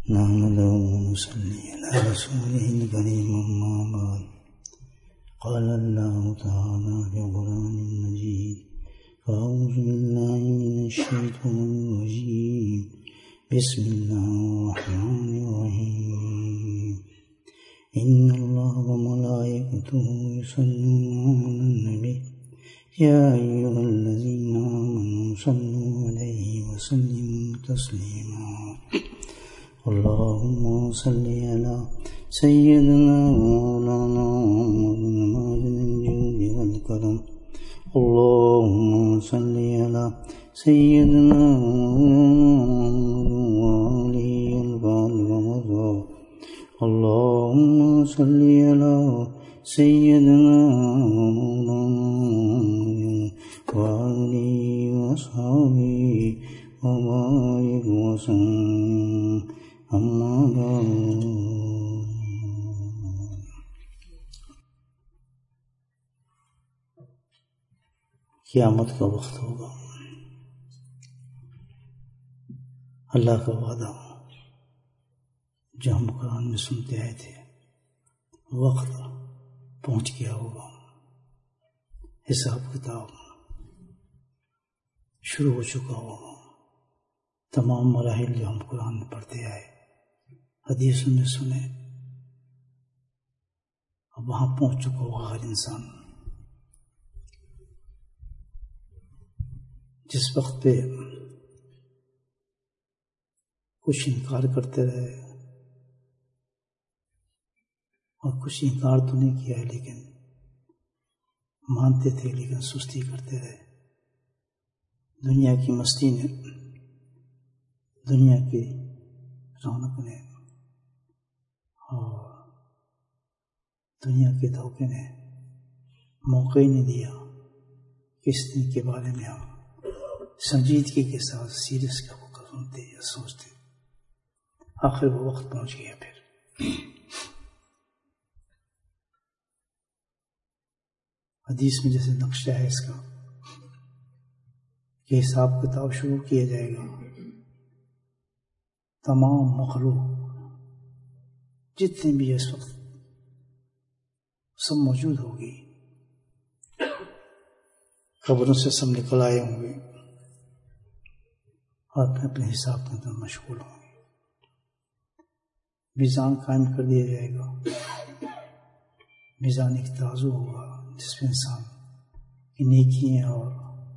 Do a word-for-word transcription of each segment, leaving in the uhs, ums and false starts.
نحمده ونصلي على رسوله الكريم أما بعد قال الله تعالى في القرآن المجيد فأعوذ بالله من الشيطان الرجيم بسم الله الرحمن الرحيم إن الله وملائكته يصلون على النبي يا أيها الذين آمنوا صلوا عليه وسلموا تسليما اللهم صل على سيدنا مولانا محمد الجود والكرم اللهم صل على سيدنا وآله البر والمضى اللهم صل على سيدنا مولانا وآله وصحبه وبارك وسلم أما بعد قیامت کا وقت ہوگا، اللہ کا وعدہ جو ہم قرآن میں سنتے آئے تھے وقت پہنچ گیا ہوگا، حساب کتاب شروع ہو چکا ہوگا، تمام مراحل جو ہم قرآن میں پڑھتے آئے حدیثوں میں سنے اب وہاں پہنچ چکا ہوگا ہر انسان۔ جس وقت پہ کچھ انکار کرتے رہے اور کچھ انکار تو نہیں کیا ہے لیکن مانتے تھے لیکن سستی کرتے رہے، دنیا کی مستی نے، دنیا کی رونق نے اور دنیا کے دھوکے نے موقع ہی نہیں دیا کہ اس دن کے بارے میں ہم سنجیدگی کے ساتھ سیریس کا وہ سنتے یا سوچتے۔ آخر وہ وقت پہنچ گیا۔ پھر حدیث میں جیسے نقشہ ہے اس کا کہ حساب کتاب شروع کیا جائے گا، تمام مخلوق جتنے بھی اس وقت سب موجود ہوگی، قبروں سے سب نکل آئے ہوں گے اور اپنے اپنے حساب کے اندر مشغول ہوں گے۔ میزان قائم کر دیا جائے گا، میزان ایک ترازو ہوگا جس میں انسان کی نیکیاں اور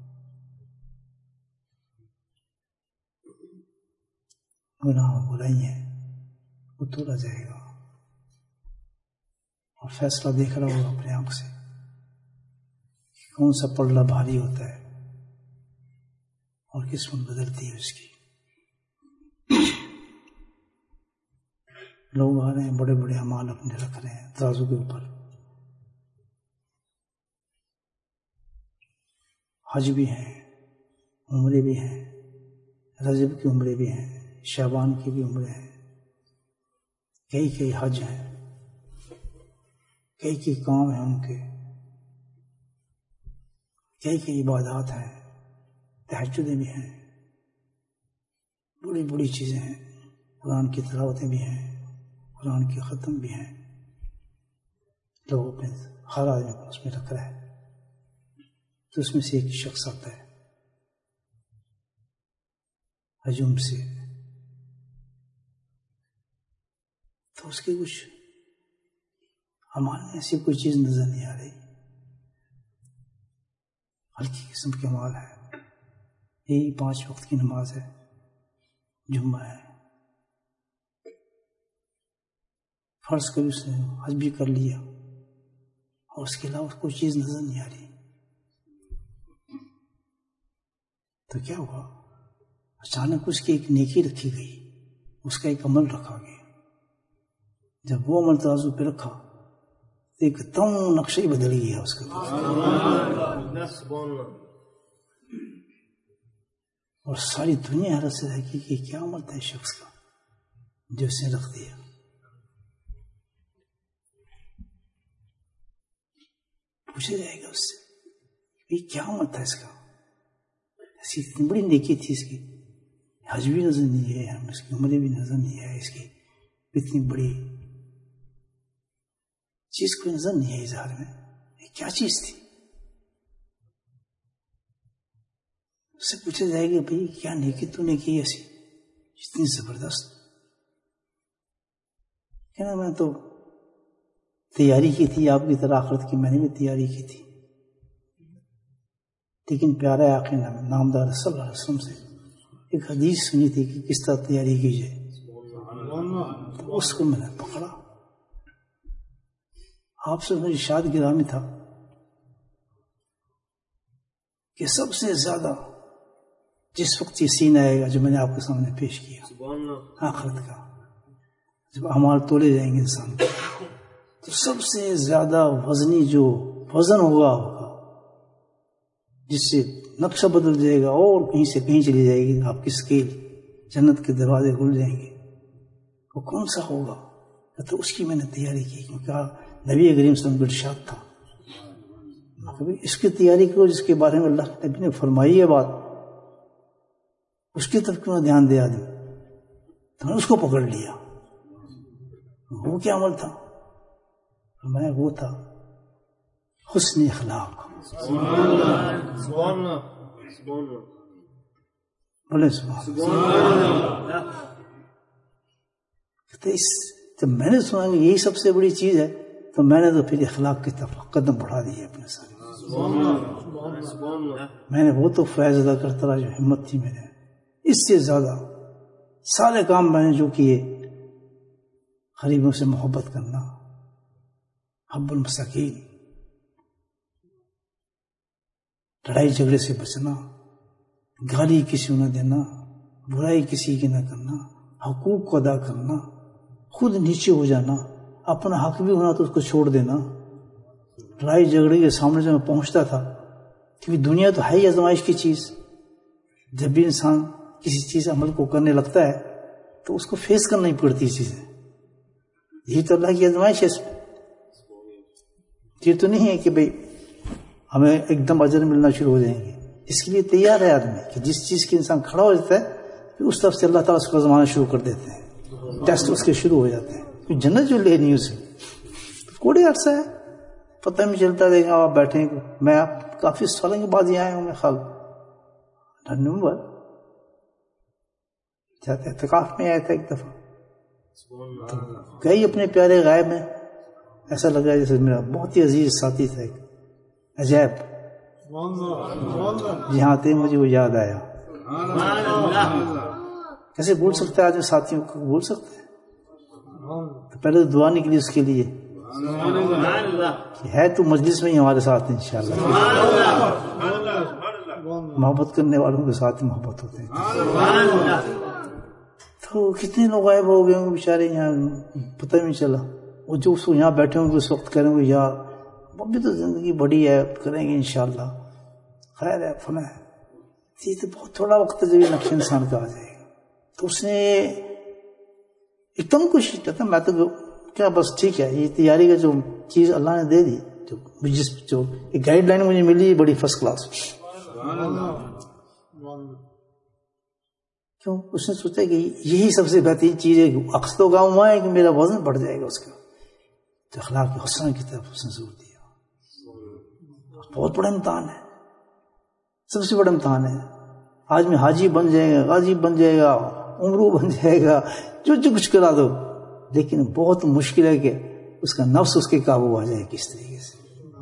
گناہ و برائیاں وہ تولا جائے گا اور فیصلہ دیکھ رہا ہوگا اپنے آنکھ سے کہ کون سا پلڑا بھاری ہوتا ہے اور قسمت بدلتی ہے اس کی۔ لوگ آ رہے ہیں، بڑے بڑے اعمال اپنے رکھ رہے ہیں ترازو کے اوپر، حج بھی ہیں، عمرے بھی ہیں، رجب کی عمرے بھی ہیں، شعبان کی بھی عمرے ہیں، کئی کئی حج ہیں، کئی کئی کام ہیں ان کے، کئی کئی عبادات ہیں، تہجدیں بھی ہیں، بڑی بڑی چیزیں ہیں، قرآن کی تلاوتیں بھی ہیں، قرآن کی ختم بھی ہیں، لوگ اپنے ہر آدمی کو اس میں رکھ رہے ہیں۔ تو اس میں سے ایک شخص آتا ہے ہجوم سے، تو اس کی کچھ ہمارے میں ایسی کوئی چیز نظر نہیں آ رہی، ہلکی قسم کے مال ہے، یہی پانچ وقت کی نماز ہے، جمعہ ہے، فرض کر اس نے حج بھی کر لیا اور اس کے علاوہ کوئی چیز نظر نہیں آ رہی، تو کیا ہوا؟ اچانک اس کی ایک نیکی رکھی گئی، اس کا ایک عمل رکھا گیا۔ جب وہ عمل ترازو پہ رکھا تو ایک دم نقشہ ہی بدل گیا اس کا، اور ساری دنیا حیرت سے رہ گئی کہ کیا عمل تھا اس شخص کا جو اس نے رکھ دیا۔ پوچھا جائے گا اس سے کیا عمل تھا اس کا، ایسی اتنی بڑی نیکی تھی اس کی، حج بھی نظر نہیں ہے، ہم اس کی عمریں بھی نظر نہیں ہے، اس کی اتنی بڑی چیز کوئی نظر نہیں ہے اظہار میں. یہ کیا چیز تھی؟ اس سے پوچھا جائے گا بھائی کیا نیکی تو نے کی ایسی اتنی زبردست؟ کہنا میں تو تیاری کی تھی آپ کی طرح آخرت کی، میں نے بھی تیاری کی تھی، لیکن پیارا آقا نامدار صلی اللہ علیہ وسلم سے ایک حدیث سنی تھی کہ کس طرح تیاری کی جائے، تو اس کو میں نے پکڑا. آپ سے میری ارشاد گرامی تھا کہ سب سے زیادہ جس وقت یہ سین آئے گا جو میں نے آپ کے سامنے پیش کیا آخرت کا، جب اعمال تولے جائیں گے انسان کو، تو سب سے زیادہ وزنی جو وزن ہوگا ہوگا جس سے نقشہ بدل جائے گا اور کہیں سے کہیں چلی جائے گی آپ کی اسکیل، جنت کے دروازے کھل جائیں گے، وہ کون سا ہوگا؟ تو اس کی میں نے تیاری کی، کیونکہ نبی کریم صلی اللہ علیہ وسلم کا ارشاد تھا اس کی تیاری کرو جس کے بارے میں اللہ کے نبی نے فرمائی ہے بات، اس کی طرف کیوں نہ دھیان دے آدمی؟ تو نے اس کو پکڑ لیا. وہ کیا عمل تھا؟ میں وہ تھا حسن اخلاق. بولے اس جب میں نے سنا کہ یہی سب سے بڑی چیز ہے تو میں نے تو پھر اخلاق کی طرف قدم بڑھا دیے اپنے ساتھ. میں نے وہ تو فیض ادا کرتا رہا جو ہمت تھی میرے، اس سے زیادہ سارے کام میں نے جو کیے، غریبوں سے محبت کرنا، حب المساکین، لڑائی جھگڑے سے بچنا، گالی کسی کو نہ دینا، برائی کسی کی نہ کرنا، حقوق کو ادا کرنا، خود نیچے ہو جانا، اپنا حق بھی ہونا تو اس کو چھوڑ دینا. لڑائی جھگڑے کے سامنے سے میں پہنچتا تھا کیونکہ دنیا تو ہے ہی آزمائش کی چیز. جب بھی انسان کسی چیز عمل کو کرنے لگتا ہے تو اس کو فیس کرنا ہی پڑتی چیزیں. یہ تو اللہ کی آزمائش ہے. اس میں یہ تو نہیں ہے کہ بھئی ہمیں ایک دم اجر ملنا شروع ہو جائیں گے. اس کے لیے تیار ہے آدمی کہ جس چیز کے انسان کھڑا ہو جاتا ہے پھر اس طرف سے اللہ تعالیٰ اس کو آزمانا شروع کر دیتے ہیں، ٹیسٹ اس کے شروع ہو جاتے ہیں. جنت جو لے نہیں اسے کوڑے عرصہ ہے، پتہ نہیں چلتا. دیکھا آپ بیٹھے، میں آپ کافی سالوں کے بعد یہ آئے ہوں، میں خال نومبر جاتے اعتکاف میں آیا تھا ایک دفعہ، گئی اپنے پیارے غائب میں. ایسا لگا جیسے میرا بہت ہی عزیز ساتھی تھا، ایک عجیب. جہاں آتے مجھے وہ یاد آیا. کیسے بھول سکتا ہے آدمی ساتھیوں کو؟ بھول سکتا ہے؟ تو پہلے دعا نکلی اس کے لیے ہے تو مجلس میں ہی ہمارے ساتھ انشاءاللہ. محبت کرنے والوں کے ساتھ محبت ہوتے ہیں. تو کتنے لوگ غائب ہو گئے ہوں گے بیچارے، یہاں پتہ نہیں چلا. وہ جو اس کو یہاں بیٹھے ہوں گے اس وقت کریں گے یار وہ بھی تو زندگی بڑی ہے، کریں گے انشاءاللہ، خیر ہے فلاں ہے. یہ تو بہت تھوڑا وقت ہے جب یہ نقش انسان کا آ جائے گا. تو اس نے ایک دم کوشش کرتا میں تو کیا بس ٹھیک ہے، یہ تیاری کا جو چیز اللہ نے دے دی، جو جس جو ایک گائیڈ لائن مجھے ملی بڑی فرسٹ کلاس. کیوں؟ اس نے سوچا کہ یہی سب سے بہترین چیز ہے. عکس تو گاؤں ہوا ہے کہ میرا وزن بڑھ جائے گا اس کا. تو اخلاق کے حسن کی طرف اس نے زور دیا. بہت بڑا امتحان ہے، سب سے بڑا امتحان ہے. آج میں حاجی بن جائے گا، غازی بن جائے گا، عمرو بن جائے گا، جو جو کچھ کرا دو، لیکن بہت مشکل ہے کہ اس کا نفس اس کے قابو آ جائے کس طریقے سے.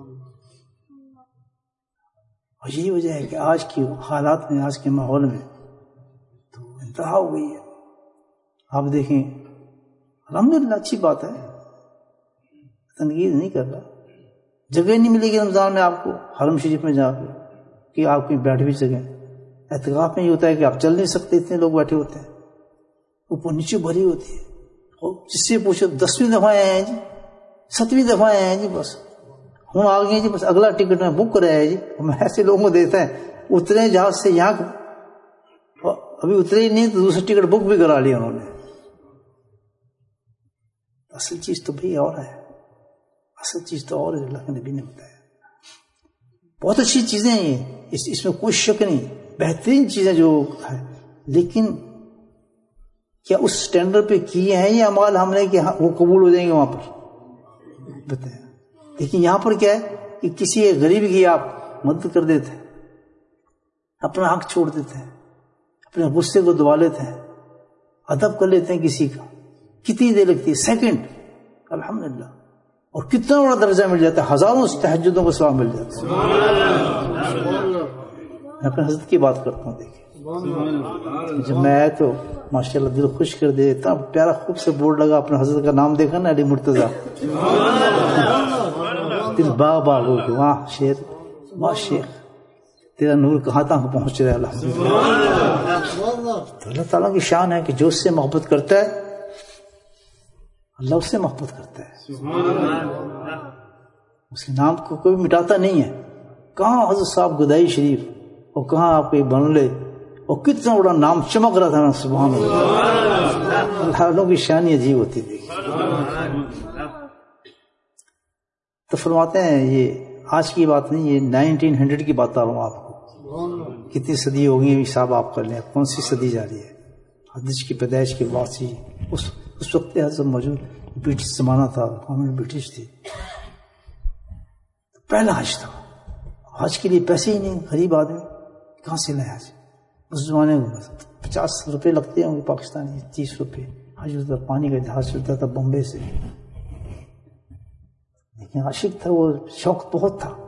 اور یہی وجہ ہے کہ آج کی حالات میں، آج کے ماحول میں تو انتہا ہو گئی ہے. آپ دیکھیں الحمدللہ اچھی بات ہے، تنقید نہیں کر رہا. جگہ نہیں ملے گی رمضان میں آپ کو حرم شریف میں جا کے کہ آپ کہیں بیٹھ بھی سکیں. اعتکاف میں یہ ہوتا ہے کہ آپ چل نہیں سکتے، اتنے لوگ بیٹھے ہوتے ہیں، اوپر نیچے بھری ہوتی ہے. اور جس سے پوچھو دسویں دفعہ آئے ہیں جی، ستویں دفعہ آئے ہیں جی، بس ہم آ گئے جی، بس اگلا ٹکٹ میں بک کرایا جی. میں ایسے لوگوں کو دیتا ہے اترے جہاز سے یہاں، ابھی اترے ہی نہیں تو دوسری ٹکٹ بک بھی کرا لی انہوں نے. اصل چیز تو بھئی اور ہے، اصل چیز تو اور ہے. اللہ کے نبی نے بتایا بہت اچھی چیزیں ہیں یہ، اس اس میں کوئی شک نہیں، بہترین چیزیں جو ہے، لیکن کیا اس سٹینڈرڈ پہ کیے ہیں یہ اعمال ہم نے کہ وہ قبول ہو جائیں گے وہاں پر؟ بتائیں. لیکن یہاں پر کیا ہے کہ کسی ایک غریب کی آپ مدد کر دیتے ہیں، اپنا حق چھوڑ دیتے ہیں، اپنے غصے کو دبا لیتے ہیں، ادب کر لیتے ہیں کسی کا. کتنی دیر لگتی ہے؟ سیکنڈ. الحمدللہ. اور کتنا بڑا درجہ مل جاتا ہے، ہزاروں تہجدوں کا ثواب مل جاتا ہے. میں اپنے حضرت کی بات کرتا ہوں. دیکھیں جب میں آیا تو ماشاءاللہ دل خوش کر دے، اتنا پیارا خوب سے بورڈ لگا، اپنے حضرت کا نام دیکھا نا، علی مرتضیٰ. دل باغ باغ ہو گیا. واہ شیر، واہ شیخ، تیرا نور کہاں تک پہنچ رہا ہے. الحمدللہ. تو اللہ تعالیٰ کی شان ہے کہ جو اس سے محبت کرتا ہے اللہ اس سے محبت کرتا ہے. اس کے نام کو کوئی مٹاتا نہیں ہے. کہاں حضرت صاحب گدائی شریف اور کہاں آپ کے بنلے، اور کتنا بڑا نام چمک رہا تھا نا. سبحان اللہ. اللہ کی شان ہی عجیب ہوتی تھی. تو فرماتے ہیں یہ آج کی بات نہیں، یہ نائنٹین ہنڈریڈ کی بات آ رہا ہوں آپ کو. کتنی صدی ہو گئی حساب آپ کر لیں، کون سی صدی جا رہی ہے. حدیث کی پیدائش کے بعد سے اس اس وقت حضرت موجود برٹش زمانہ تھا، گورنمنٹ برٹش تھی. پہلا حج تھا. حج کے لیے پیسے ہی نہیں، غریب آدمی کہاں سے لائے حج. اس زمانے میں پچاس روپے لگتے ہوں گے پاکستانی، تیس روپے. حج ہوتا تھا، پانی کا جہاز چلتا تھا بمبے سے. لیکن عاشق تھا وہ، شوق بہت تھا.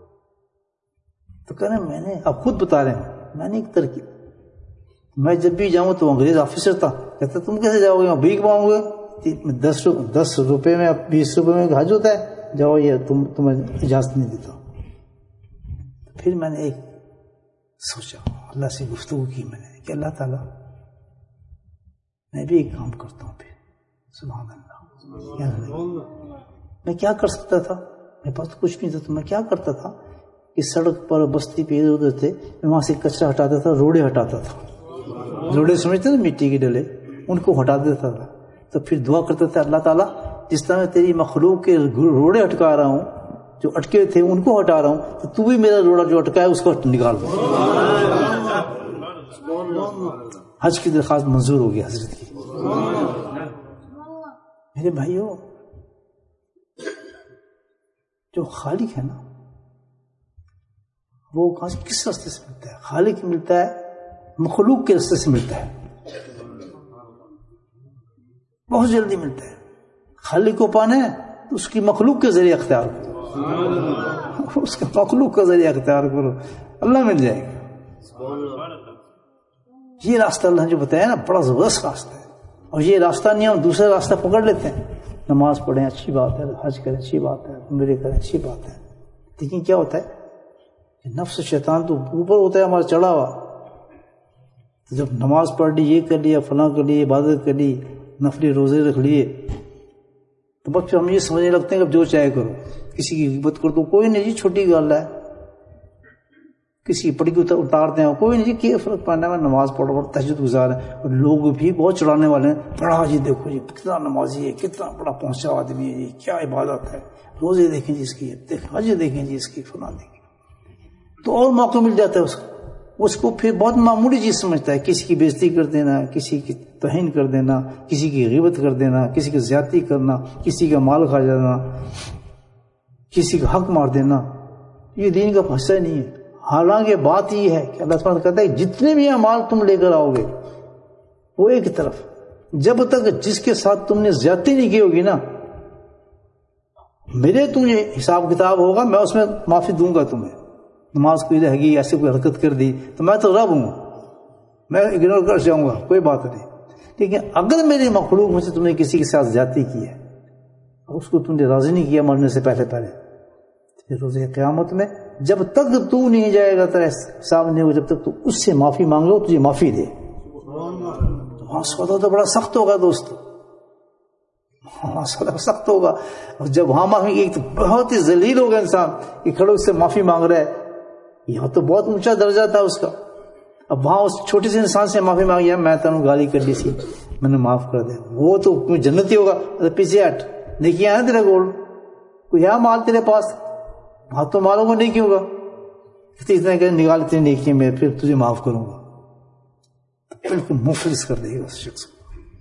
تو کہنا میں نے، آپ خود بتا رہے ہیں، میں نے ایک ترکیب، میں جب بھی جاؤں تو انگریز آفیسر تھا، کہتا تم کیسے جاؤ گے، میں بھیک مانگوں گا. دس دس روپے میں بیس روپے میں حج ہوتا ہے، جاؤ یہ تم تمہیں اجازت نہیں دیتا. پھر میں نے ایک سوچا، اللہ سے گفتگو کی میں نے کہ اللہ تعالیٰ میں بھی ایک کام کرتا ہوں. پھر سبحان اللہ، میں کیا کر سکتا تھا؟ میرے پاس تو کچھ نہیں تھا. تو میں کیا کرتا تھا کہ سڑک پر بستی پہ ادھر ادھر تھے، میں وہاں سے کچرا ہٹاتا تھا، روڑے ہٹاتا تھا. روڑے سمجھتے تھے مٹی کے ڈلے، ان کو ہٹا دیتا تھا. تو پھر دعا کرتا تھا، اللہ تعالیٰ جس طرح میں تیری مخلوق کے روڑے ہٹکا رہا ہوں، جو اٹکے تھے ان کو ہٹا رہا ہوں، تو تو بھی میرا روڑا جو اٹکا ہے اس کو نکال دو. حج کی درخواست منظور ہو گئی حضرت کی. میرے بھائیوں، جو خالق ہے نا وہ کہاں سے کس راستے سے ملتا ہے؟ خالق ملتا ہے مخلوق کے راستے سے ملتا ہے، بہت جلدی ملتا ہے. خالق کو پانا ہے تو اس کی مخلوق کے ذریعے اختیار کرو، اس کا مخلوق کا ذریعہ اختیار کرو، اللہ مل جائے گا. یہ راستہ اللہ نے جو بتایا نا بڑا زبردست راستہ ہے. اور یہ راستہ نہیں، ہم دوسرا راستہ پکڑ لیتے ہیں. نماز پڑھیں اچھی بات ہے، حج کریں اچھی بات ہے، عمرے کریں اچھی بات ہے. لیکن کیا ہوتا ہے کہ نفس شیطان تو اوپر ہوتا ہے ہمارا چڑھا ہوا. جب نماز پڑھ لی، یہ کر لیا، فلاں کر لی، عبادت کر لی، نفلی روزے رکھ لیے، تو بس پھر ہم یہ سمجھنے لگتے ہیں کہ اب جو چاہے کرو، کسی کی غیبت کر دو، کوئی نہیں جی، چھوٹی گال ہے. کسی کی پڑی کو اتارتے ہیں، کوئی نہیں جی، کیا فرق پڑنا ہے، میں نماز پڑھ اور تہجد گزار ہے. اور لوگ بھی بہت چڑھانے والے ہیں، بڑا جی دیکھو جی کتنا نمازی ہے، کتنا بڑا پہنچا آدمی ہے، یہ کیا عبادت ہے، روزے دیکھیں جی اس کی، حج دیکھیں جی اس کی، فلاں دیکھیں. تو اور موقع مل جاتا ہے اس کو. اس کو پھر بہت معمولی چیز سمجھتا ہے، کسی کی بےزتی کر دینا، کسی کی توہین کر دینا، کسی کی غیبت کر دینا، کسی کی زیادتی کرنا، کسی کا مال کھا جانا، کسی کا حق مار دینا، یہ دین کا حصہ نہیں ہے. حالانکہ بات یہ ہے کہ اللہ تعالیٰ کہتا ہے جتنے بھی اعمال تم لے کر آؤ گے وہ ایک طرف، جب تک جس کے ساتھ تم نے زیادتی نہیں کی ہوگی نا، میرے تمہیں حساب کتاب ہوگا، میں اس میں معافی دوں گا تمہیں. نماز کوئی رہ گئی، ایسے کوئی حرکت کر دی تو میں تو رب ہوں، میں اگنور کر جاؤں گا، کوئی بات نہیں. لیکن اگر میری مخلوق میں سے تم نے کسی کے ساتھ زیادتی کی ہے اور اس کو تم نے راضی نہیں کیا مرنے سے پہلے پہلے، پھر روز قیامت میں جب تک تو نہیں جائے گا تیرا حساب نہیں ہوگا، جب تک تو اس سے معافی مانگ لو تجھے معافی دے. وہاں سودا تو بڑا سخت ہوگا دوست، وہاں سودا سخت ہوگا. اور جب وہاں معافی ایک تو بہت ہی ذلیل ہوگا انسان کہ کھڑے اس سے معافی مانگ رہا ہے، یہاں تو بہت اونچا درجہ تھا اس کا. اب وہاں اس چھوٹے سے انسان سے معافی مانگی، میں تینوں گالی کر لی سی، میں نے معاف کر دے، وہ تو جنتی ہوگا. پیچھے ہٹ، نیکیاں ہیں تیرے گول، کوئی ہے مال تیرے پاس، ہاتھ تو مالوں کو نہیں کیوں گا، اتنا کہ نکال اتنی نیکی میں پھر تجھے معاف کروں گا. بالکل مفلس کر دے گا اس شخص کو.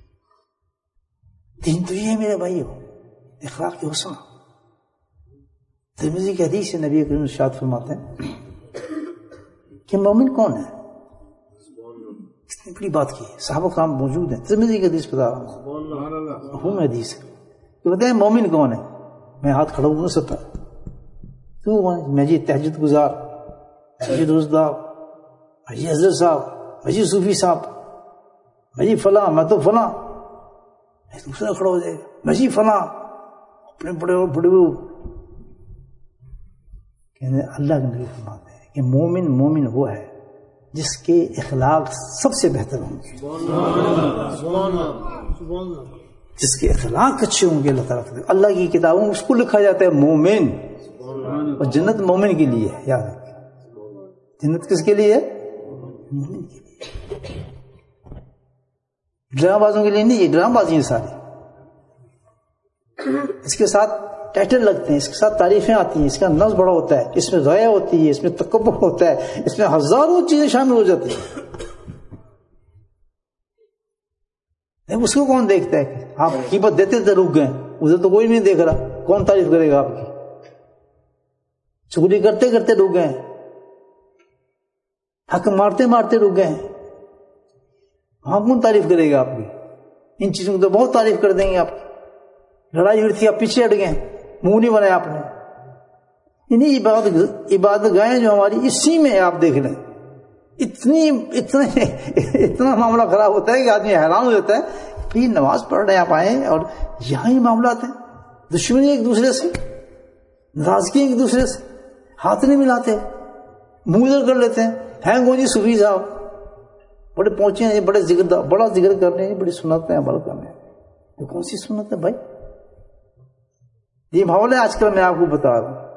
دین تو یہ ہے میرے بھائیو، اخلاق کی حسن۔ ترمذی کی حدیث سے نبی کریم ارشاد فرماتے ہیں کہ مومن کون ہے؟ کتنی بڑی بات کی ہے، صحابہ کرام موجود ہیں، ترمذی کی حدیث بتا رہا ہوں، ہوں حدیث ہے کہ بتائیں مومن کون ہے؟ میں ہاتھ کھڑا ہوں سکتا، کیوں کون؟ میں جی تہجد گزار، میں جی روزدار، میں جی حضرت صاحب، میں جی صوفی صاحب، میں جی فلاں، میں تو فلاں۔ دوسرا کھڑا ہو جائے گا، میں جی فلاں، اپنے بڑے اور بڑے کہتے ہیں۔ اللہ کے نبی فرماتے ہیں کہ مومن مومن وہ ہے جس کے اخلاق سب سے بہتر ہوں گے، جس کے اخلاق اچھے ہوں گے۔ اللہ تعالیٰ اللہ کی کتابوں میں اس کو لکھا جاتا ہے مومن، اور جنت مومن کے لیے ہے، یاد رکھیں، جنت کس کے لیے ہے؟ مومن کے لیے، ڈرامہ بازوں کے لیے نہیں، یہ ڈرامہ بازی ہیں ساری۔ اس کے ساتھ ٹائٹل لگتے ہیں، اس کے ساتھ تعریفیں آتی ہیں، اس کا نفس بڑا ہوتا ہے، اس میں غیا ہوتی ہے، اس میں تکبر ہوتا ہے، اس میں ہزاروں چیزیں شامل ہو جاتی ہیں۔ اس کو کون دیکھتا ہے کہ آپ قیمت دیتے تھے رک گئے، ادھر تو کوئی نہیں دیکھ رہا، کون تعریف کرے گا آپ کی؟ چغلی کرتے کرتے رک گئے، حق مارتے مارتے رک گئے، وہاں کون تعریف کرے گا آپ کی؟ ان چیزوں کو تو بہت تعریف کر دیں گے آپ کی، لڑائی ہوئی تھی آپ پیچھے ہٹ گئے، منہ نہیں بنایا آپ نے۔ انہیں عبادت عبادت گاہیں جو ہماری اسی میں آپ دیکھ لیں، اتنی اتنے اتنا معاملہ خراب ہوتا ہے کہ آدمی حیران ہو جاتا ہے کہ یہ نماز پڑھ رہے ہیں آپ آئے اور یہاں ہی معاملات ہیں، دشمنی ایک دوسرے سے، ناراضگی ایک دوسرے سے، ہاتھ نہیں ملاتے، منہ ادھر کر لیتے ہیں۔ ہیں گو جی صوفی صاحب بڑے پہنچے ہیں، بڑے ذکر بڑا ذکر کر رہے ہیں، بڑی سنت ہیں عمل کر رہے ہیں۔ یہ کون سی سنت ہے بھائی؟ یہ ماحول ہے آج کل، میں آپ کو بتا رہا ہوں،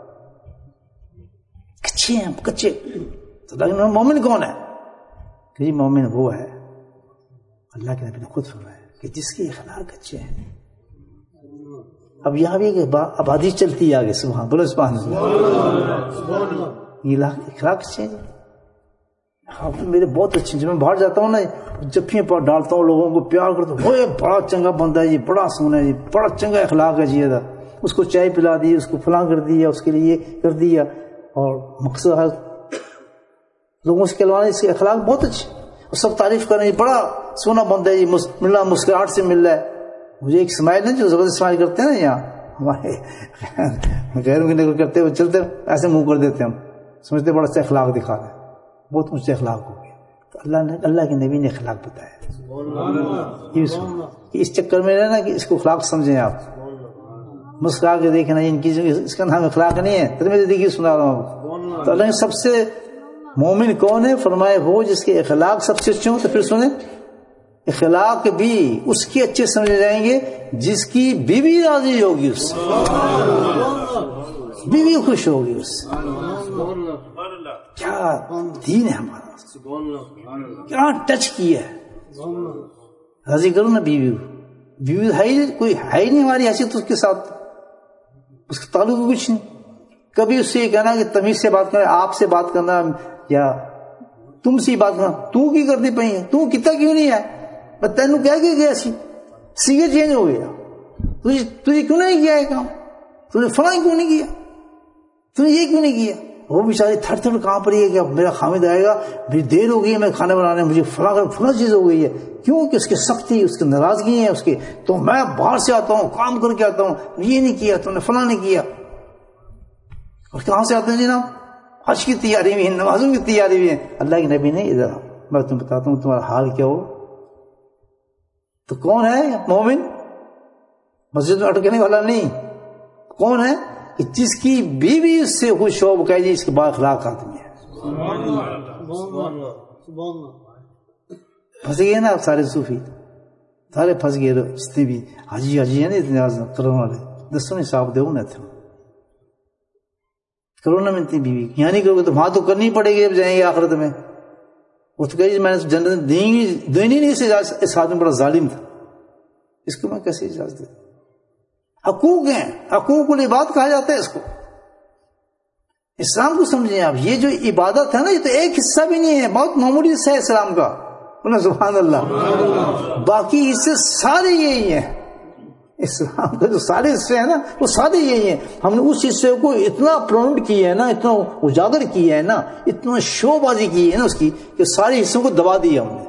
کچے ہیں کچے۔ تو لیکن مومن کون ہے؟ کہ جی مومن وہ ہے، اللہ کے نبی نے خود فرمایا کہ جس کے اخلاق اچھے ہیں۔ اب یہاں بھی اب حدیث چلتی ہے آگے، سبحان بولو سبحان اللہ، یہ اخلاق اچھے ہیں۔ آپ میرے بہت اچھے، جب میں باہر جاتا ہوں نا، جفیاں پر ڈالتا ہوں، لوگوں کو پیار کرتا ہوں، وہ بڑا چنگا بندہ ہے جی، بڑا سونا ہے جی، بڑا چنگا اخلاق ہے جی، اس کو چائے پلا دی، اس کو فلاں کر دیا، اس کے لیے کر دیا، اور مقصد ہے لوگوں سے کہلوانا اس کے اخلاق بہت اچھے، اور سب تعریف کر رہے ہیں، بڑا سونا بندہ ہے جی، مل رہا مسکراہٹ سے مل رہا ہے۔ مجھے ایک اسمائل ہے جو زبردست اسمائل کرتے ہیں نا، یہاں ہمارے غیروں کے نقل کرتے ہوئے چلتے ایسے منہ کر دیتے، ہم سمجھتے بڑا اچھا اخلاق دکھا رہے ہیں، بہت اونچے اخلاق ہو گئے۔ تو اللہ نے اللہ کے نبی نے اخلاق بتایا، اس چکر میں رہنا کہ اس کو اخلاق سمجھیں آپ، مسکرا کے دیکھنا ان کی، اس کا نام اخلاق نہیں ہے، ترمذی دیکھیے سنا رہا ہوں۔ تو اللہ نے سب سے مومن کون ہے فرمائے وہ جس کے اخلاق سب سے اچھے ہوں۔ تو پھر سنیں، اخلاق بھی اس کے اچھے سمجھے جائیں گے جس کی بیوی راضی ہوگی، اس سے بیوی خوش ہوگی، اس سے۔ کیا دین ہے ہمارا، کیا ٹچ کیا ہے۔ راضی کرو نا بیوی کو، بیوی ہے ہی کوئی ہے ہی نہیں ہماری حیثیت اس کے ساتھ، اس کا تعلق کچھ نہیں۔ کبھی اس سے یہ کہنا کہ تمیز سے بات کرنا، آپ سے بات کرنا یا تم سے بات کرنا، تو کی کرنی پئی ہے، تو کتنا کیوں نہیں ہے، میں تینوں کہہ کے گیا سی سیگے چینج ہو گیا، تجھے تجھے کیوں نہیں کیا ہے کام، تجھے فلاں کیوں نہیں کیا، تجھے یہ کیوں نہیں کیا۔ وہ بیچاری تھر تھر کہاں پر ہے کہ اب میرا خامد آئے گا، میری دیر ہو گئی ہے، میں کھانا بنانے، مجھے فلاں فلاں چیز ہو گئی ہے، کیوں کہ اس کے سختی، اس کی ناراضگی ہے اس کے، تو میں باہر سے آتا ہوں، کام کر کے آتا ہوں، یہ نہیں کیا تم نے، فلاں نہیں کیا۔ اور کہاں سے آتے ہیں جناب؟ حج کی تیاری بھی ہے، نمازوں کی تیاری بھی ہے۔ اللہ کے نبی نے ادھر میں تمہیں بتاتا ہوں تمہارا حال کیا ہو۔ تو کون ہے مومن؟ مسجد میں اٹکنے والا نہیں، کون ہے کہ جس کی بیوی اس سے خوش ہو، وہ کہے جی اس کے با اخلاق آدمی ہے۔ پھنس گئے نا آپ سارے صوفی، سارے پھنس گئے جتنے بھی حاجی حاجی ہیں نا اتنے کرنے والے، دسو نہیں صاحب دے نہ تھے کرونا میں اتنی بیوی، یہاں نہیں کرو گے تو وہاں تو کرنی پڑے گی، اب جائیں گے آخرت میں۔ وہ تو کہی میں نے جنت دینی نہیں، اس آدمی بڑا ظالم تھا، اس کو میں کیسے اجازت دے۔ حقوق ہیں، حقوق العباد کہا جاتا ہے اس کو۔ اسلام کو سمجھیں آپ، یہ جو عبادت ہے نا، یہ تو ایک حصہ بھی نہیں ہے، بہت معمولی حصہ ہے اسلام کا، سبحان اللہ، باقی حصے سارے یہی ہیں۔ اسلام کا جو سارے حصے ہیں نا وہ سارے یہی ہیں. ہم نے اس حصے کو اتنا پراموٹ کیا ہے نا, اتنا اجاگر کیا ہے نا, اتنا شو بازی کی ہے نا اس کی, کہ سارے حصوں کو دبا دیا ہم نے.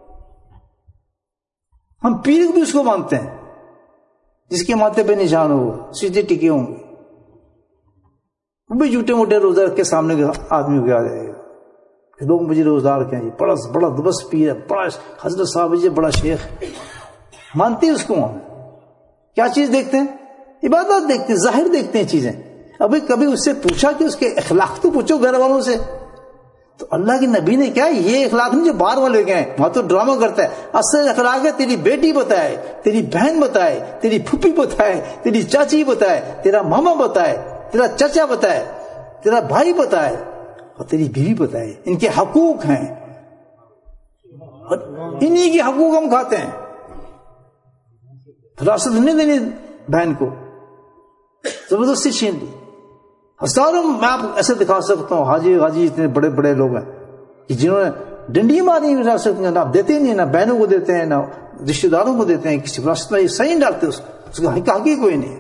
ہم پیر بھی اس کو مانتے ہیں جس کے ماتھے پہ نشان ہو, سیدھے ٹکے ہوں گے. وہ بھی جھوٹے موٹے روزہ رکھ کے سامنے آدمی کو آ جائے گا کہ لوگ مجھے روزدار کہیں جی, بڑا بڑا دبس پیر ہے, بڑا حضرت صاحب جی, بڑا شیخ. مانتے ہیں اس کو ہم. کیا چیز دیکھتے ہیں؟ عبادت دیکھتے ہیں, ظاہر دیکھتے ہیں چیزیں. ابھی کبھی اس سے پوچھا کہ اس کے اخلاق تو پوچھو گھر والوں سے. تو اللہ کے نبی نے کیا, یہ اخلاق نہیں جو باہر والے کے ہیں, وہاں تو ڈرامہ کرتا ہے. اصل اخلاق ہے تیری بیٹی بتائے, تیری بہن بتائے, تیری پھوپھی بتائے, تیری چاچی بتائے, تیرا ماما بتائے, تیرا چچا بتائے, تیرا بھائی بتائے, اور تیری بیوی بتائے. ان کے حقوق ہیں اور انہی کے حقوق ہم کھاتے ہیں. راست نہیں دینی بہن کو, زبردستی چھین لی. ہزاروں میں آپ ایسے دکھا سکتا ہوں حاجی غازی اتنے بڑے بڑے لوگ ہیں کہ جنہوں نے ڈنڈی ماری وراثت میں, نہ آپ دیتے نہیں, نہ بہنوں کو دیتے ہیں, نہ رشتے داروں کو دیتے ہیں. کسی وراثت میں صحیح نہیں ڈالتے, اس کا حقیقی کوئی نہیں.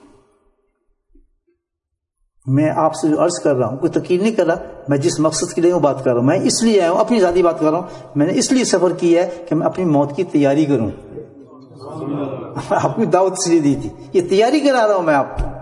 میں آپ سے جو عرض کر رہا ہوں, کوئی تقریر نہیں کر رہا, میں جس مقصد کے لیے وہ بات کر رہا ہوں, میں اس لیے آیا ہوں, اپنی ذاتی بات کر رہا ہوں. میں نے اس لیے سفر کیا ہے کہ میں اپنی موت کی تیاری کروں. آپ کو دعوت اس لیے دی تھی, یہ تیاری کرا رہا ہوں میں آپ کو.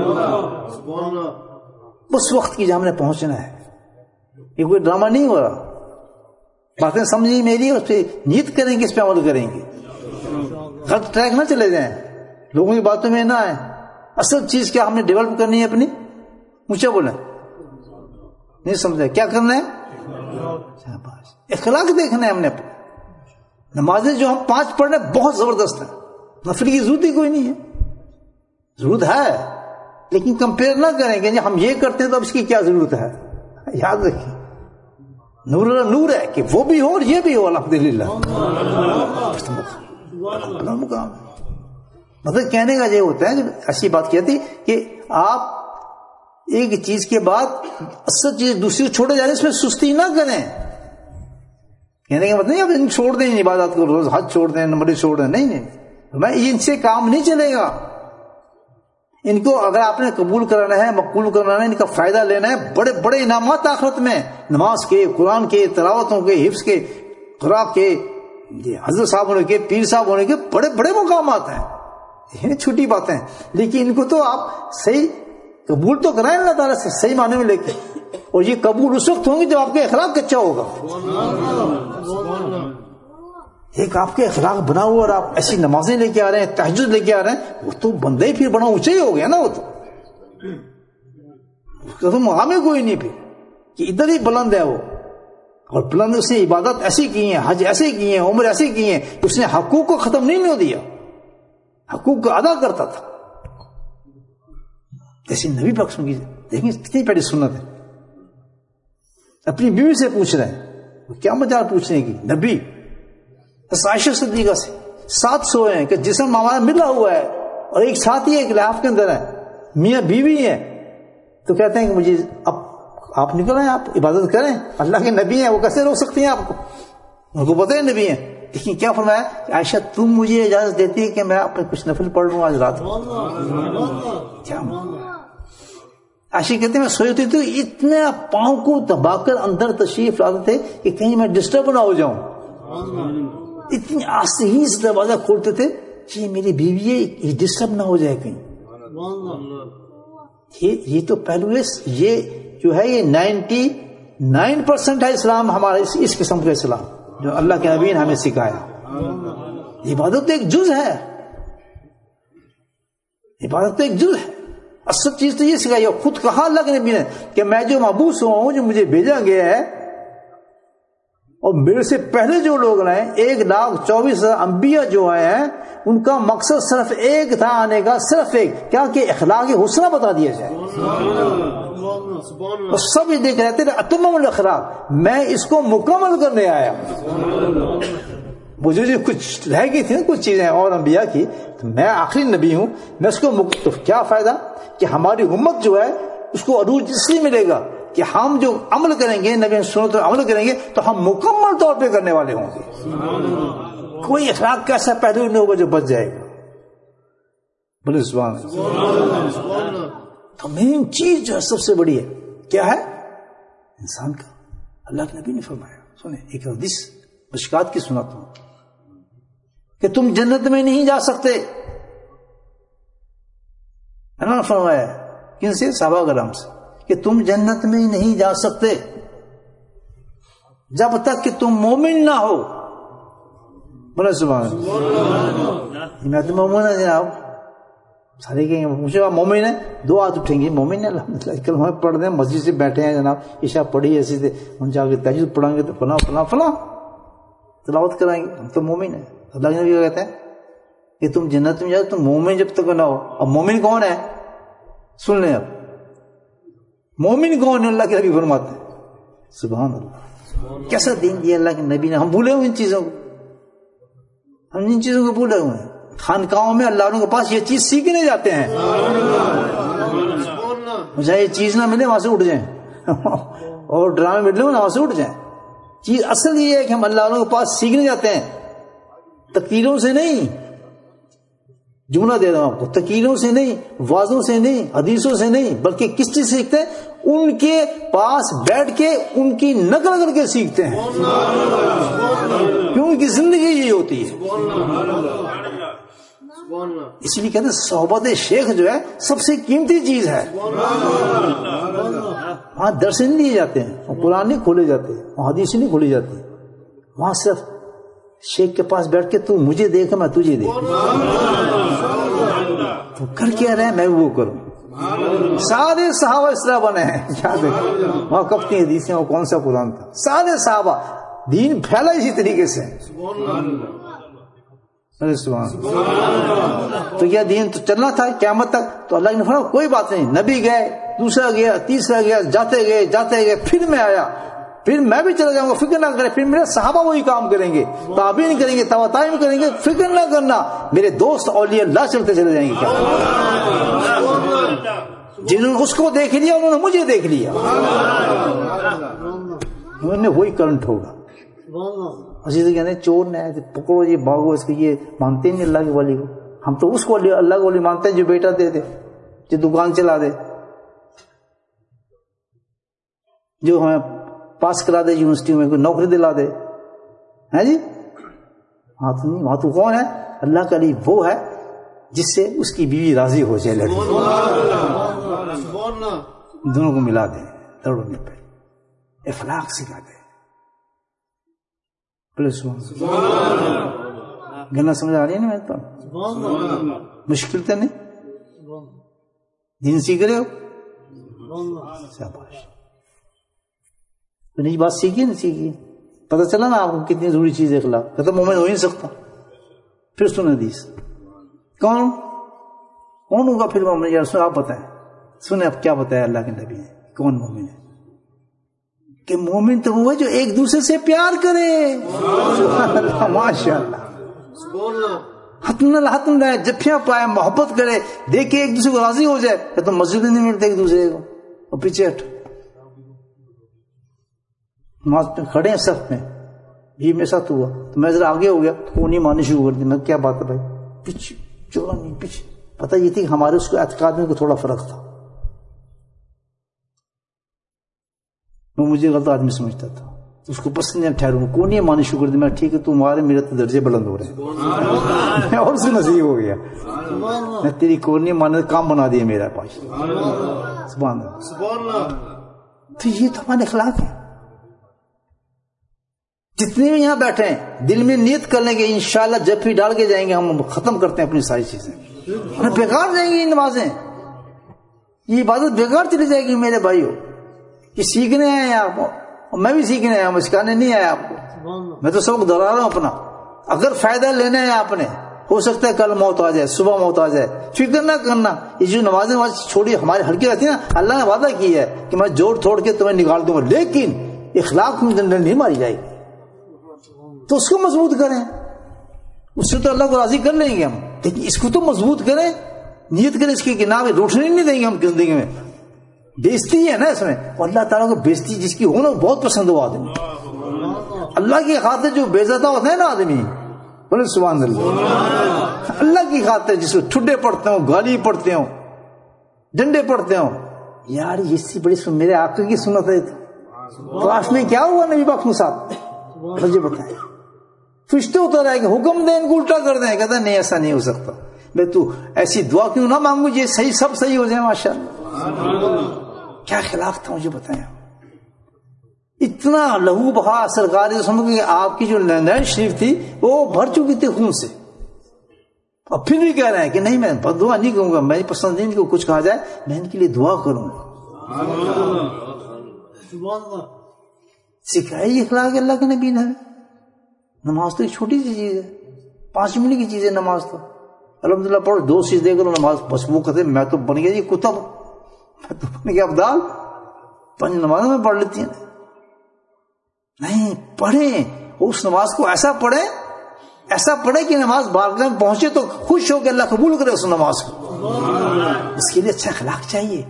اس وقت کی جہاں ہم نے پہنچنا ہے, یہ کوئی ڈرامہ نہیں ہو رہا. باتیں سمجھی میری, اس پہ نیت کریں گے, اس پہ عمل کریں گے. غلط ٹریک نہ چلے جائیں, لوگوں کی باتوں میں نہ آئے. اصل چیز کیا ہم نے ڈیولپ کرنی ہے اپنی, مجھے بولیں نہیں سمجھا کیا کرنا ہے, اخلاق دیکھنا ہے ہم نے. نمازیں جو ہم پانچ پڑھ رہے ہیں بہت زبردست ہیں, نفل کی ضرورت ہی کوئی نہیں ہے. ضرورت ہے لیکن کمپیئر نہ کریں کہ ہم یہ کرتے ہیں تو اب اس کی کیا ضرورت ہے. یاد رکھیں نور اللہ نور ہے کہ وہ بھی ہو اور یہ بھی ہو. الحمدللہ مقام. مطلب کہنے کا یہ ہوتا ہے, ایسی بات کہتی کہ آپ ایک چیز کے بعد اصل چیز دوسری کو چھوڑے جانے, اس میں سستی نہ کریں. کہنے کا مطلب نہیں آپ چھوڑ دیں عبادت کو, روز حج چھوڑ دیں, نماز چھوڑ دیں, نہیں نہیں, میں ان سے کام نہیں چلے گا. ان کو اگر آپ نے قبول کرانا ہے, مقبول کرانا ہے, ان کا فائدہ لینا ہے, بڑے بڑے انعامات آخرت میں, نماز کے, قرآن کے, تلاوتوں کے, حفظ کے, خوراک کے, حضرت صاحب ہونے کے, پیر صاحب ہونے کے بڑے بڑے مقامات ہیں. یہ چھوٹی باتیں ہیں, لیکن ان کو تو آپ صحیح قبول تو کرائیں اللہ تعالیٰ سے صحیح معنی میں لے کے. اور یہ قبول اس وقت ہوں گے جب آپ کا اخلاق اچھا ہوگا. ایک آپ کے اخلاق بنا ہوا اور آپ ایسی نمازیں لے کے آ رہے ہیں, تہجد لے کے آ رہے ہیں, وہ تو بندے ہی پھر بڑا اونچا ہی ہو گیا نا. وہ تو اس کا تو مقام ہی کوئی نہیں پھر کہ ادھر ہی بلند ہے وہ. اور بلند اس نے عبادت ایسی کی ہیں, حج ایسے کی ہیں, عمر ایسے کی ہیں, اس نے حقوق کو ختم نہیں ہونے دیا, حقوق کو ادا کرتا تھا. جیسے نبی پاک کی دیکھیں کتنی بڑی سنت ہے. اپنی بیوی سے پوچھ رہے ہیں, کیا مجال پوچھنے کی, نبی عائشہ صدیقہ سے ساتھ سوئے ہیں کہ جسم ہمارا ملا ہوا ہے اور ایک ساتھ ہی ایک لحاف کے اندر ہے, میاں بیوی ہے. تو کہتے ہیں کہ مجھے اب آپ نکل رہے ہیں, آپ عبادت کریں, اللہ کے نبی ہیں, وہ کیسے روک سکتی ہیں آپ کو, ان کو پتہ ہے نبی ہیں. لیکن کیا فرمایا کہ عائشہ تم مجھے اجازت دیتی ہے کہ میں اپنے کچھ نفل پڑھ لوں آج رات کو. کیا عائشہ کہتے ہیں میں سوئی ہوتی تو اتنے پاؤں کو دبا کر اندر تشریف لاتے تھے کہ کہیں میں ڈسٹرب نہ ہو جاؤں. اتنی آستے ہی سے دروازہ کھولتے تھے کہ میری بیوی ہے, یہ ڈسٹرب نہ ہو جائے کہیں. یہ یہ تو پہلو ہے, یہ جو ہے یہ نائنٹی نائن پرسینٹ ہے اسلام ہمارا, اس, اس قسم کا اسلام جو اللہ کے نبی نے ہمیں سکھایا. عبادت تو ایک جز ہے, عبادت تو ایک جز ہے. اصل چیز تو یہ سکھائی, خود کہا اللہ کے نبی نے کہ میں جو مبعوث ہوا ہوں, جو مجھے بھیجا گیا ہے, اور میرے سے پہلے جو لوگ آئے ایک لاکھ چوبیس ہزار انبیاء جو آئے ہیں, ان کا مقصد صرف ایک تھا آنے کا, صرف ایک, کیا کہ اخلاق حسنہ بتا دیا جائے. اور سب یہ دیکھ رہے تھے اتمام الاخلاق, میں اس کو مکمل کرنے آیا. مجھے جو کچھ رہ گئی تھی نا کچھ چیزیں اور انبیاء کی, تو میں آخری نبی ہوں, میں اس کو تو کیا فائدہ کہ ہماری امت جو ہے اس کو عروج اس لیے ملے گا کہ ہم جو عمل کریں گے, نبی سنت پر عمل کریں گے, تو ہم مکمل طور پہ کرنے والے ہوں گے. کوئی اخلاق کا ایسا پہلو نہیں ہوگا جو بچ جائے گا. بولے سبحان اللہ. تو مین چیز جو ہے سب سے بڑی ہے کیا ہے؟ انسان کا. اللہ کے نبی نے فرمایا, سنیں ایک حدیث مشکات کی سناتا ہوں کہ تم جنت میں نہیں جا سکتے. اللہ نے فرمایا کن سے؟ صحابہ کرام سے, کہ تم جنت میں نہیں جا سکتے جب تک کہ تم مومن نہ ہو. بولے سبحان اللہ. میں تو مومن ہے جناب. سارے کہیں گے مجھے آپ مومن ہے, دو ہاتھ اٹھیں گے مومن ہے الحمدللہ. کل ہمیں پڑھ دیں مسجد سے بیٹھے ہیں جناب, عشاء پڑھی ایسے تھے, ہم جا کے تہجد پڑھیں گے تو فلاں فلاں فلاں تلاوت کرائیں گے, ہم تو مومن ہیں. اللہ کے نبی کہتے ہیں کہ تم جنت میں جاؤ تم مومن جب تک نہ ہو. اب مومن کون ہے سن لیں. اب مومن کون ہے؟ اللہ کے نبی فرماتے ہیں. سبحان اللہ, کیسا دین دیا اللہ کے نبی نے. ہم بھولے ہوئے ان چیزوں کو, ہم ان چیزوں کو بھولے ہوئے ہیں. خانقاہوں میں اللہ والوں کے پاس یہ چیز سیکھنے جاتے ہیں. مجھے یہ چیز نہ ملے وہاں سے اٹھ جائیں, اور ڈرامے ملے ہو نا وہاں سے اٹھ جائیں. چیز اصل یہ ہے کہ ہم اللہ والوں کے پاس سیکھنے جاتے ہیں, تقریروں سے نہیں. جملہ دے رہا ہوں آپ کو, تقریروں سے نہیں, وعظوں سے نہیں, حدیثوں سے نہیں, بلکہ کس چیز سیکھتے ہیں؟ ان کے پاس بیٹھ کے ان کی نقل کر کے سیکھتے ہیں, کیوں ان کی زندگی یہی ہوتی ہے. اس لیے کہتے ہیں صحبت شیخ جو ہے سب سے قیمتی چیز ہے. وہاں درس نہیں لیے جاتے ہیں, وہاں قرآن نہیں کھولے جاتے, وہاں حدیث نہیں کھولی جاتی. وہاں صرف شیخ کے پاس بیٹھ کے تو مجھے دیکھ میں تجھے دیکھ, تو کر کیا رہے میں وہ کروں. سارے صحابہ اس طرح بنے ہیں. یاد ہے وہاں کب کی حدیثیں, وہ کون سا قرآن تھا. سارے صحابہ دین پھیلا اسی طریقے سے. تو کیا دین تو چلنا تھا قیامت تک. تو اللہ نے فرمایا کوئی بات نہیں, نبی گئے, دوسرا گیا, تیسرا گیا, جاتے گئے جاتے گئے, پھر میں آیا, پھر میں بھی چلا جاؤں گا, فکر نہ کریں. پھر میرے صحابہ وہی کام کریں گے, تابعین کریں گے, تبع تابعین کریں گے, فکر نہ کرنا. میرے دوست اولیاء اللہ چلتے چلے جائیں گے. جنہوں نے اس کو دیکھ لیا انہوں نے مجھے دیکھ لیا, انہوں نے وہی کرنٹ ہوگا. اسی سے کہتے ہیں چور نے آئے تھے پکڑو یہ بھاگو, اس کو یہ مانتے نہیں اللہ کے ولی کو. ہم تو اس کو اللہ کے ولی مانتے ہیں جو بیٹا دے دے, جو دکان چلا دے, جو ہمیں پاس کرا دے یونیورسٹی میں, کوئی نوکری دلا دے. ہے جی ہاں تو نہیں, وہاں تو کون ہے؟ اللہ کا ولی وہ ہے جس سے اس کی بیوی راضی ہو جائے. لڑکی دونوں کو ملا دے, دوڑنے پہ اخلاق سکھا دے. گنا سمجھ آ رہی ہے نا؟ میں تو مشکل تو نہیں, دین سیکھ رہے ہو. شاباش. تو نہیں بات سیکھی نہیں سیکھی, پتہ چلا نا آپ کو کتنی ضروری چیز ہے اخلاق. کہتا مومن ہو ہی نہیں سکتا. پھر سن حدیث, کون کون ہوگا پھر مومن؟ یار سن آپ بتائیں, سنیں اب کیا بتایا اللہ کے نبی نے کون مومن ہے. کہ مومن تو وہ ہے جو ایک دوسرے سے پیار کرے. ماشاء اللہ, ہتن ہتن رہے, جفیاں پائے, محبت کرے, دیکھے ایک دوسرے کو راضی ہو جائے. کہ تو مسجد نہیں ملتے ایک دوسرے کو, اور پیچھے ہٹ کھڑے ہیں صف میں. یہ میرے ساتھ ہوا تو میں ذرا آگے ہو گیا تو وہ نہیں ماننی شروع کر دی. میں کیا بات ہے بھائی, پیچھے چورا نہیں پیچھے. پتہ یہ تھی کہ ہمارے اس کو اعتقاد میں کو تھوڑا فرق تھا. وہ مجھے غلط آدمی سمجھتا تھا, اس کو پسند نہیں ٹھہروں, کو نہیں مانی شروع کر دی. میں ٹھیک ہے تمہارے میرے تو درجے بلند ہو رہے ہیں. میں اور سے نصیب ہو گیا, میں تیری کو نہیں مانے کام بنا دیا میرا پاس. سبحان اللہ. تو یہ تو ہمارے اخلاق ہے. جتنے بھی یہاں بیٹھے ہیں دل میں نیت کر لیں گے انشاءاللہ جب بھی ڈال کے جائیں گے ہم ختم کرتے ہیں اپنی ساری چیزیں. بیکار جائیں گی یہ نمازیں, یہ عبادت بیکار چلی جائے گی میرے بھائیوں. یہ سیکھنے آئے ہیں آپ, میں بھی سیکھنے آیا ہوں, سکھانے نہیں آیا آپ کو. میں تو سبق دہرا رہا ہوں اپنا. اگر فائدہ لینا ہے آپ نے, ہو سکتا ہے کل موت آ جائے, صبح موت آ جائے, فکر نہ کرنا. یہ جو نمازیں چھوڑی ہماری ہلکی رہتی ہے نا, اللہ نے وعدہ کی ہے کہ میں جوڑ توڑ کے تمہیں نکال دوں گا, لیکن اخلاق میں ڈنڈن نہیں ماری جائے گی. تو اس کو مضبوط کریں, اس سے تو اللہ کو راضی کر لیں گے ہم, لیکن اس کو تو مضبوط کریں, نیت کریں اس کی کہ نہ روشنی نہیں دیں گے ہم زندگی میں. بیزتی ہے نا اس میں, اور اللہ تعالیٰ کو بیزتی جس کی ہو نا بہت پسند ہو آدمی. اللہ کی خاطر جو بے عزت ہوتا ہے نا آدمی, بولے سبحان اللہ, اللہ کی کی خاطر جس کو ٹھڈے پڑتے ہوں, گالی پڑتے ہوں, ڈنڈے پڑتے ہوں, یار یہ سی بڑی سن میرے آقا کی سنت ہے. تو آپ میں کیا ہوا نبی پاک کے ساتھ مجھے بتائیں. فرشتے اتر آئے کہ حکم دیں ان کو الٹا کر دیں. کہتا نہیں ایسا نہیں ہو سکتا. میں تو ایسی دعا کیوں نہ مانگوں یہ صحیح سب صحیح ہو جائے ماشاء اللہ. کیا خلاف تھا مجھے بتائیں. اتنا لہو بہا سرکار کہ آپ کی جو نین شریف تھی وہ بھر چکی تھی خون سے, اور پھر بھی کہہ رہے ہیں کہ نہیں میں دعا نہیں کروں گا, میں پسند نہیں کو کچھ کہا جائے میں ان کے لیے دعا کروں گا. سکھائی اخلاق اللہ کے نبی نے. نماز تو ایک چھوٹی سی چیز ہے, پانچ منٹ کی چیز ہے نماز. تو الحمدللہ پڑھو دو چیز دے کرو نماز, بس وہ کہتے میں تو بن گیا جی کتب, میں تو بن گیا ابدال, پانچ نمازوں میں پڑھ لیتی ہیں. نہیں, پڑھیں اس نماز کو, ایسا پڑھیں ایسا پڑھے کہ نماز بارگاہ میں پہنچے تو خوش ہو کہ اللہ قبول کرے اس نماز کو. اس کے لیے اچھا اخلاق چاہیے.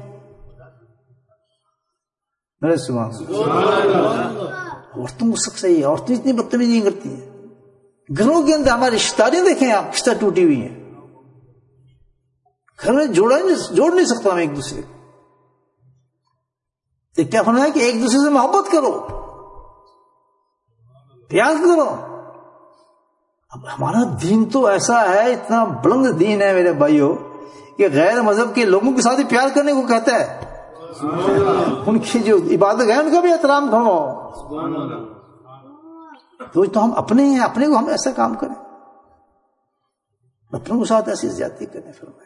میرے سبحان اللہ. عورتوں کو سخت چاہیے. عورتیں اتنی بدتمیزی کرتی ہیں. گھروں کے اندر ہماری رشتہ داریاں دیکھیں آپ, رشتہ ٹوٹی ہوئی ہیں. گھر میں جوڑا جوڑ نہیں سکتا ہم ایک دوسرے کو. کیا ہونا ہے کہ ایک دوسرے سے محبت کرو, پیار کرو. اب ہمارا دین تو ایسا ہے, اتنا بلند دین ہے میرے بھائیوں, کہ غیر مذہب کے لوگوں کے ساتھ پیار کرنے کو کہتا ہے. ان کی جو عبادت ہے ان کا بھی احترام کرو. تو ہم اپنے ہیں, اپنے کو ہم ایسا کام کریں, اپنوں کے ساتھ ایسی زیادتی کریں. فرمایا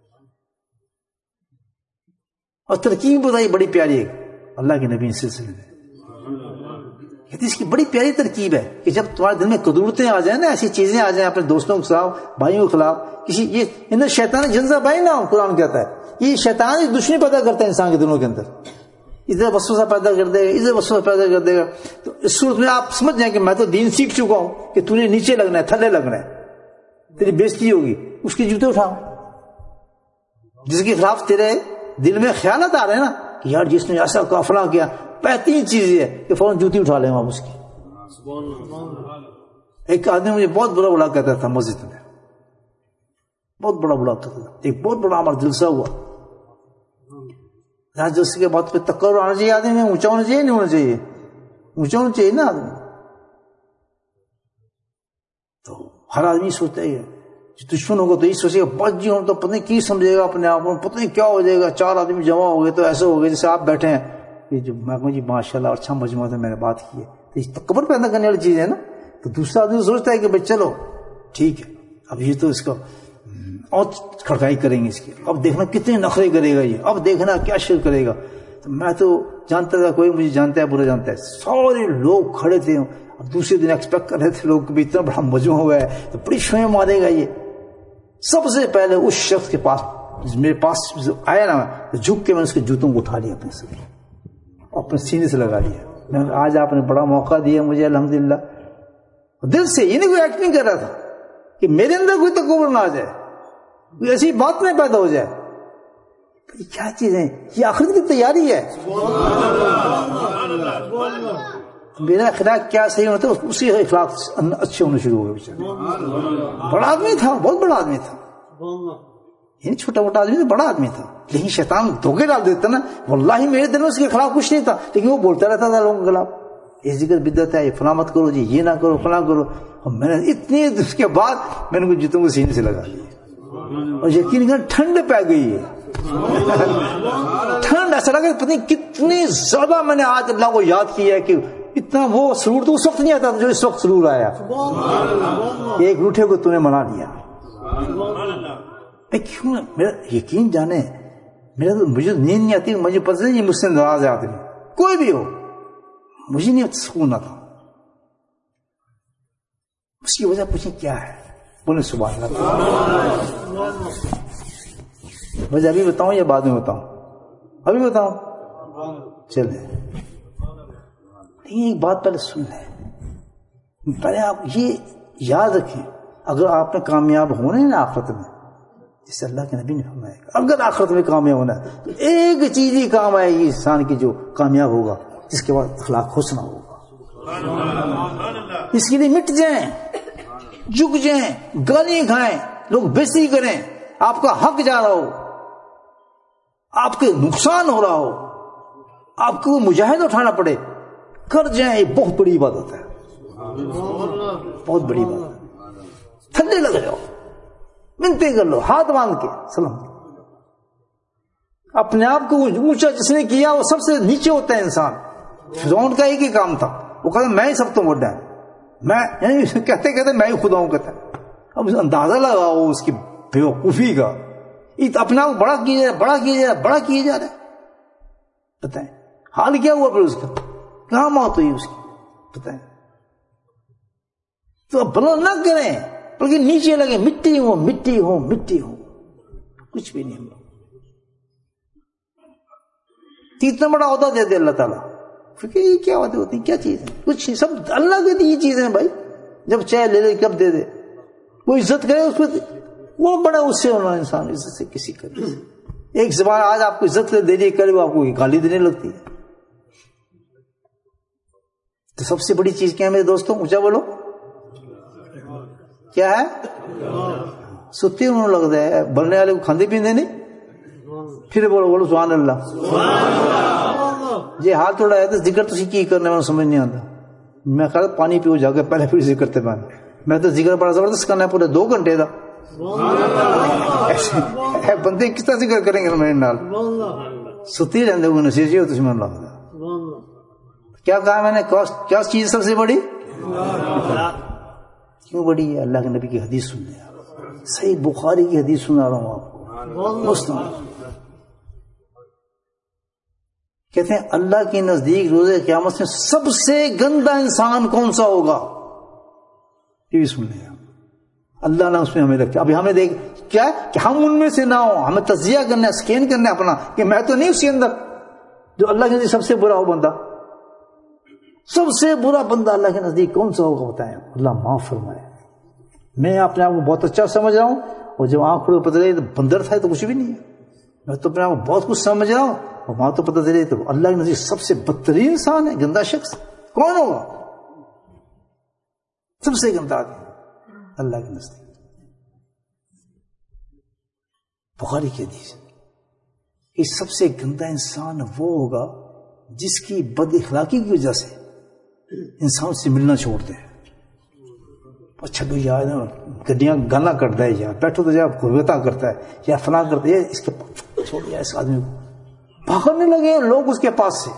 اور ترکیب بتائی بڑی پیاری ہے اللہ کے نبی سلسلے میں. اس کی بڑی پیاری ترکیب ہے کہ جب تمہارے دل میں قدورتیں آ جائیں نا, ایسی چیزیں آ جائیں اپنے دوستوں کے خلاف, بھائیوں کے خلاف, کسی یہ اندر شیطان جنزہ بھائی نہ ہو, قرآن کہتا ہے یہ شیطان دشمنی پیدا کرتا ہے انسان کے دلوں کے اندر. ادھر وسوسہ پیدا کر دے گا, ادھر وسوسہ پیدا کر دے گا. تو اس صورت میں آپ سمجھ جائیں کہ میں تو دین سیکھ چکا ہوں کہ تو نے نیچے لگنا ہے, تھلے لگنا ہے, تیری بےزتی ہوگی. اس کے جوتے اٹھاؤ. جس کے خلاف تیرے دل میں خیالات آ رہے ہیں نا کہ یار جس نے ایسا کہا فلاں کیا, بہترین چیز یہ ہے کہ فوراً جوتی اٹھا لیں آپ اس کی. ایک آدمی مجھے بہت بڑا بڑا کہتا تھا مسجد میں, بہت بڑا بڑا کہتا تھا. ایک بہت بڑا ہمارا جلسہ ہوا, جلسے کے بعد پہ تکبر آنا چاہیے آدمی میں, اونچا ہونا چاہیے نہیں ہونا چاہیے, اونچا ہونا چاہیے نا آدمی. تو ہر آدمی سوچتا ہے دشمن ہوگا تو یہ سوچے گا بچ جی ہوں تو پتہ نہیں کی سمجھے گا اپنے آپ کو, پتہ نہیں کیا ہو جائے گا. چار آدمی جمع ہو گئے تو ایسے ہو گئے جیسے آپ بیٹھے ہیں. یہ جو میں کہوں جی ماشاء اللہ اچھا مجموعہ تھا, میں نے بات کی ہے. تو یہ تکبر پیدا کرنے والی چیز ہے نا. تو دوسرا آدمی سوچتا ہے کہ بھائی چلو ٹھیک ہے, اب یہ تو اس کا اور کھڑکائی کریں گے اس کی, اب دیکھنا کتنے نخرے کرے گا یہ, اب دیکھنا کیا شر کرے گا. تو میں تو جانتا تھا کوئی مجھے جانتا ہے برا جانتا ہے, سارے لوگ کھڑے تھے. اب دوسرے دن ایکسپیکٹ کر رہے تھے لوگ کہ اتنا بڑا مجموعہ ہوا ہے تو بڑی شویں مارے گا یہ. سب سے پہلے اس شخص کے پاس میرے پاس آیا نا, جھک کے میں نے اس کے جوتوں کو اٹھا لیا اپنے سے, اپنے سینے سے لگا لیا. میں آج آپ نے بڑا موقع دیا مجھے الحمدللہ. دل سے یہ نہیں کوئی ایکٹ نہیں کر رہا تھا کہ میرے اندر کوئی تکبر نہ آ جائے, کوئی ایسی بات نہیں پیدا ہو جائے. یہ کیا چیز ہے, یہ آخرت کی تیاری ہے. میرا اخلاق کیا صحیح ہوتا ہے اسی اخلاق اچھے ہونے شروع ہو گئے. بڑا آدمی تھا, بہت بڑا آدمی تھا, یعنی چھوٹا موٹا آدمی تھا, بڑا آدمی تھا. لیکن شیطان دھوکے ڈال دیتا نا. واللہ میرے دل میں اس کے خلاف کچھ نہیں تھا, لیکن وہ بولتا رہتا تھا لوگوں کے خلاف, یہ ذکر بدعت ہے, یہ فلاں مت کرو جی, یہ نہ کرو, فلاں کرو. اور میں نے اتنی اس کے بعد میں نے جوتوں کو سینے سے لگا لیا, اور یقین کر ٹھنڈ پہ گئی ہے. ٹھنڈ ایسا لگا پتہ نہیں کتنی زیادہ میں نے آج اللہ کو یاد کیا ہے کہ اتنا وہ سرور تو اس وقت نہیں آتا جو اس وقت سرور آیا. ایک روٹھے کو تو نے منا لیا. کیوں میرا یقین جانے, میرا تو مجھے نیند نہیں آتی, مجھے پتہ نہیں یہ مجھ سے ناراض ہے آدمی, کوئی بھی ہو, مجھے نہیں سکون نہ تھا. اس کی وجہ پوچھیں کیا ہے, بولے سبحان اللہ. مجھے ابھی بتاؤں یا بعد میں بتاؤں؟ ابھی بتاؤں, چلے. ایک بات پہلے سن لیں, پہلے آپ یہ یاد رکھیں, اگر آپ نے کامیاب ہونا ہے نا آخرت میں, جسے اللہ کے نبی نے فرمایا, اگر آخرت میں کامیاب ہونا ہے تو ایک چیز ہی کام آئے گی انسان کی جو کامیاب ہوگا, جس کے بعد اخلاق حسنہ ہوگا. اس کے لیے مٹ جائیں, جھک جائیں, گالی کھائیں, لوگ بےزتی کریں، آپ کا حق جا رہا ہو، آپ کے نقصان ہو رہا ہو، آپ کو مجاہدہ اٹھانا پڑے، کر جائیں، یہ بہت بڑی عبادت ہے، بہت بڑی عبادت ہے۔ تھلے لگ جاؤ، منتیں کر لو، ہاتھ باندھ کے سلام۔ اپنے آپ کو اونچا جس نے کیا وہ سب سے نیچے ہوتا ہے انسان۔ فرعون کا ایک ہی کام تھا، وہ کہتا میں ہی سب تو بڑا ہے، میں یعنی کہتے کہتے میں ہی خدا ہوں کہتا ہے۔ اب اندازہ لگاؤ اس کی بیوقوفی کا، اپنے آپ کو بڑا کیا جا رہا ہے، بڑا کیا جا رہا ہے، بڑا کیا جا رہا ہے۔ بتائیں حال کیا ہوا پھر اس کا، کہاں موت ہوئی اس کی، بتائیں۔ تو بلند نہ کریں بلکہ نیچے لگے، مٹی ہو مٹی ہو مٹی ہو، کچھ بھی نہیں ہو۔ اتنا بڑا عہدہ دے دے اللہ تعالیٰ، پھر یہ کیا عہدے ہوتی ہیں، کیا چیز ہے، کچھ سب اللہ کے دی چیزیں بھائی، جب چاہے لے لے کب دے دے، وہ عزت کرے اس پہ، وہ بڑا اس سے ہونا انسان عزت سے کسی کا۔ ایک زبان آج آپ کو عزت دے رہی کرے، وہ آپ کو گالی دینے لگتی ہے۔ تو سب سے بڑی چیز کیا ہے میرے دوستوں، اونچا بولو، کیا ہے؟ ستی انہوں لگتا ہے، بننے والے کو کھاندے پیندے نہیں، پھر بولو بولو سبحان اللہ۔ یہ ہاتھ توڑا ہے تو ذکر تو کی کرنے والا سمجھ نہیں آتا۔ میں کہا پانی پیو جا کے پہلے پھر ذکر کرتے پانی، میں تو ذکر بڑا زبردست کرنا ہے پورے دو گھنٹے کا۔ بندے کس طرح ذکر کریں گے میرے نال، ستی رہتے ہوئے نصیحت ہو دشمن لگتا۔ کیا کہا میں نے، کیا چیز سب سے بڑی، کیوں بڑی ہے؟ اللہ کے نبی کی حدیث سننے، صحیح بخاری کی حدیث سنا رہا ہوں آپ کو، مسلم کہتے ہیں اللہ کے نزدیک روز قیامت میں سب سے گندا انسان کون سا ہوگا، یہ بھی سن لیں اللہ نے اس میں ہمیں رکھا۔ ابھی ہمیں دیکھ کیا ہے کہ ہم ان میں سے نہ ہوں، ہمیں تجزیہ کرنا ہے، اسکین کرنا ہے اپنا کہ میں تو نہیں اس کے اندر۔ جو اللہ کے نزدیک سب سے برا ہو بندہ، سب سے برا بندہ اللہ کے نزدیک کون سا ہوگا بتائیں؟ اللہ معاف فرمائے۔ میں اپنے آپ کو بہت اچھا سمجھ رہا ہوں، اور جب آنکھ کھولے پتہ چلے تو بندر تھا تو کچھ بھی نہیں ہے، میں تو اپنے آپ کو بہت کچھ سمجھ رہا ہوں، اور وہاں تو پتہ چلے تو اللہ کے نزدیک سب سے بدترین انسان ہے، گندا شخص کون ہوگا؟ سب سے گندا آدمی اللہ کے نزدیک۔ بخاری کی حدیث کہ سب سے گندا انسان وہ ہوگا جس کی بد اخلاقی کی وجہ سے انسان سے ملنا چھوڑ دے۔ اچھا بھائی یار گڈیاں گانا کرتا ہے، یار بیٹھو تو جا غربتہ کرتا ہے، یا فلاں کرتا ہے، اس کے چھوڑ دیا اس آدمی کو، بھاگنے لگے لوگ اس کے پاس سے،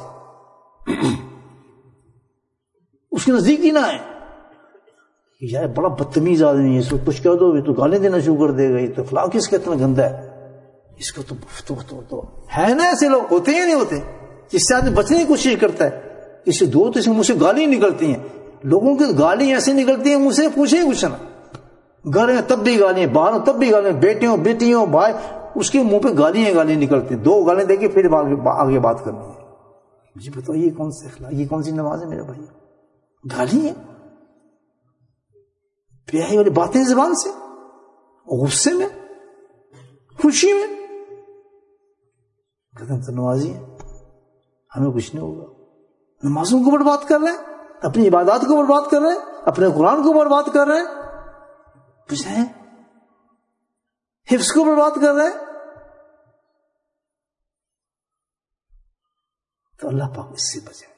اس کے نزدیک ہی نہ ہے، یار بڑا بدتمیز آدمی ہے، اس کو کچھ کہہ دو یہ تو گالی دینا شروع کر دے گا، یہ تو فلاں کس کا اتنا گندا ہے، اس کو تو تو, تو, تو ہے نا، ایسے لوگ ہوتے ہی نہیں ہوتے، جس سے آدمی بچنے کی کوشش کرتا ہے، اس سے دو تو اس کے منہ سے گالی نکلتی ہیں، لوگوں کی گالی ایسے نکلتی ہیں منہ سے پوچھیں کچھ نہ، گھر میں تب بھی گالیاں، باہر ہوں تب بھی گالیاں، بیٹے ہوں بیٹی ہوں بھائی، اس کے منہ پہ گالیاں گالیاں نکلتی ہیں، دو گالیاں دے کے پھر آگے بات کرنی ہے۔ مجھے بتاؤ یہ کون سے اخلاق، یہ کون سی نماز ہے میرے بھائی؟ گالی ہے، بیاہی والی باتیں زبان سے، غصے میں، خوشی میں، کہتے تو نمازی ہے، ہمیں کچھ نہیں ہوگا۔ نمازوں کو برباد کر رہے ہیں، اپنی عبادات کو برباد کر رہے ہیں، اپنے قرآن کو برباد کر رہے ہیں، کچھ ہے حفظ کو برباد کر رہے ہیں، تو اللہ پاک اس سے بچے۔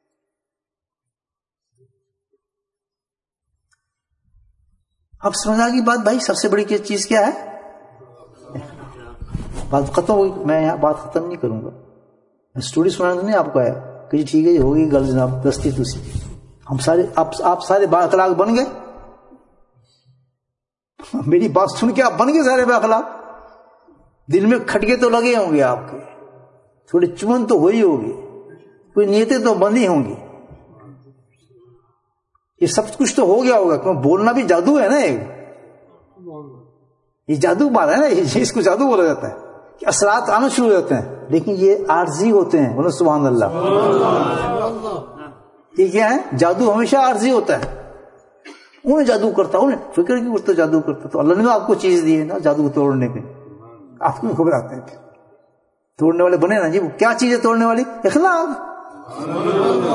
اب سمجھ آ گئی بات بھائی، سب سے بڑی چیز کیا ہے؟ بات ختم ہوگی، میں یہاں بات ختم نہیں کروں گا، میں اسٹوری سنانا نہیں آپ کو آیا کہ ٹھیک ہے یہ ہوگی گل جناب دستی دوسری، ہم سارے آپ آپ سارے با اخلاق بن گئے، میری بات سن کے آپ بن گئے سارے با اخلاق، دل میں کھٹکے تو لگے ہوں گے آپ کے، تھوڑی چمن تو ہوئی ہوگی، کوئی نیتیں تو بندی ہوں گی، یہ سب کچھ تو ہو گیا ہوگا، کیوں بولنا بھی جادو ہے نا، ایک یہ جادو بات ہے نا، یہ اس کو جادو بولا جاتا ہے کہ اثرات آنا شروع ہو جاتے ہیں، لیکن یہ عارضی ہوتے ہیں، بولو سبحان اللہ۔ یہ کیا ہے؟ جادو ہمیشہ عارضی ہوتا ہے، انہیں جادو کرتا، انہیں فکر کیوں کرتا جادو کرتا، تو اللہ نے آپ کو چیز دی ہے نا جادو توڑنے کے، آپ کو خبر آتے ہیں توڑنے والے بنے نا جی، وہ کیا چیز ہے توڑنے والی؟ اخلاق،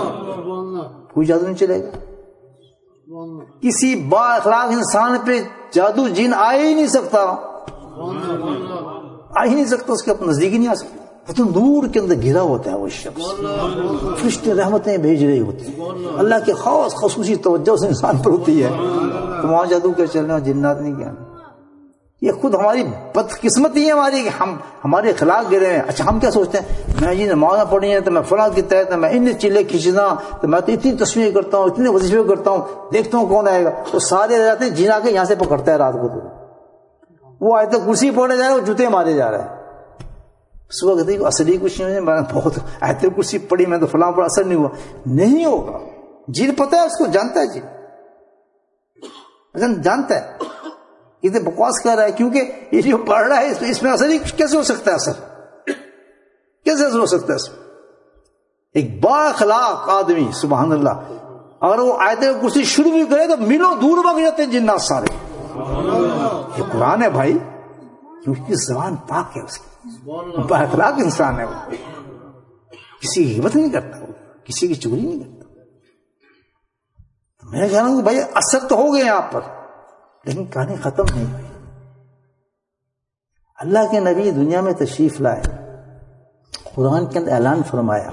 کوئی جادو نہیں چلے گا۔ کسی با اخلاق انسان پہ جادو جن آ ہی نہیں سکتا، آ ہی نہیں سکتا، اس کے نزدیک ہی نہیں آ سکتا، تو نور کے اندر گھرا ہوتا ہے وہ شخص، فرشتے رحمتیں بھیج رہے ہوتے ہیں، اللہ کے خاص خصوصی توجہ سے انسان پر ہوتی ہے، تو وہاں جادو کیا چل رہے ہیں، جنات نہیں کیا. یہ خود ہماری بدقسمتی ہے ہماری کہ ہم ہمارے اخلاق گرے ہیں. اچھا ہم کیا سوچتے ہیں، میں جی نمازیں پڑھی ہیں تو میں فلاں کے تحت میں ان چیلے کھینچنا، تو میں تو اتنی تصویریں کرتا ہوں، اتنے وظیفے کرتا ہوں، دیکھتا ہوں کون آئے گا. وہ سارے رہ جاتے ہیں، جنا کے یہاں سے پکڑتا ہے رات کو، تو وہ آئے تو کرسی پڑھنے جا رہے ہیں، وہ جوتے مارے جا رہے ہیں. صبح کہتے ہیں اصلی کچھ نہیں ہے، میں بہت آیت کرسی پڑھی میں تو فلاں پر اثر نہیں ہوا. نہیں ہوگا، جن پتہ ہے اس کو، جانتا ہے جن جانتا ہے یہ تو بکواس کر رہا ہے، کیونکہ یہ جو پڑھ رہا ہے اس میں اثر ہی کیسے ہو سکتا ہے، اثر کیسے اثر ہو سکتا ہے اس میں. ایک با اخلاق آدمی سبحان اللہ اگر وہ آیت کرسی شروع بھی کرے تو ملو دور بھاگ جاتے ہیں جنات سارے. یہ قرآن ہے بھائی، کیونکہ زبان پاک ہے اس کی، با اخلاق انسان ہے، وہ کسی کی غیبت نہیں کرتا، وہ کسی کی چغلی نہیں کرتا. میں کہہ رہا ہوں کہ بھائی اثر تو ہو گئے آپ پر، لیکن کہانی ختم نہیں ہوئی. اللہ کے نبی دنیا میں تشریف لائے، قرآن کے اندر اعلان فرمایا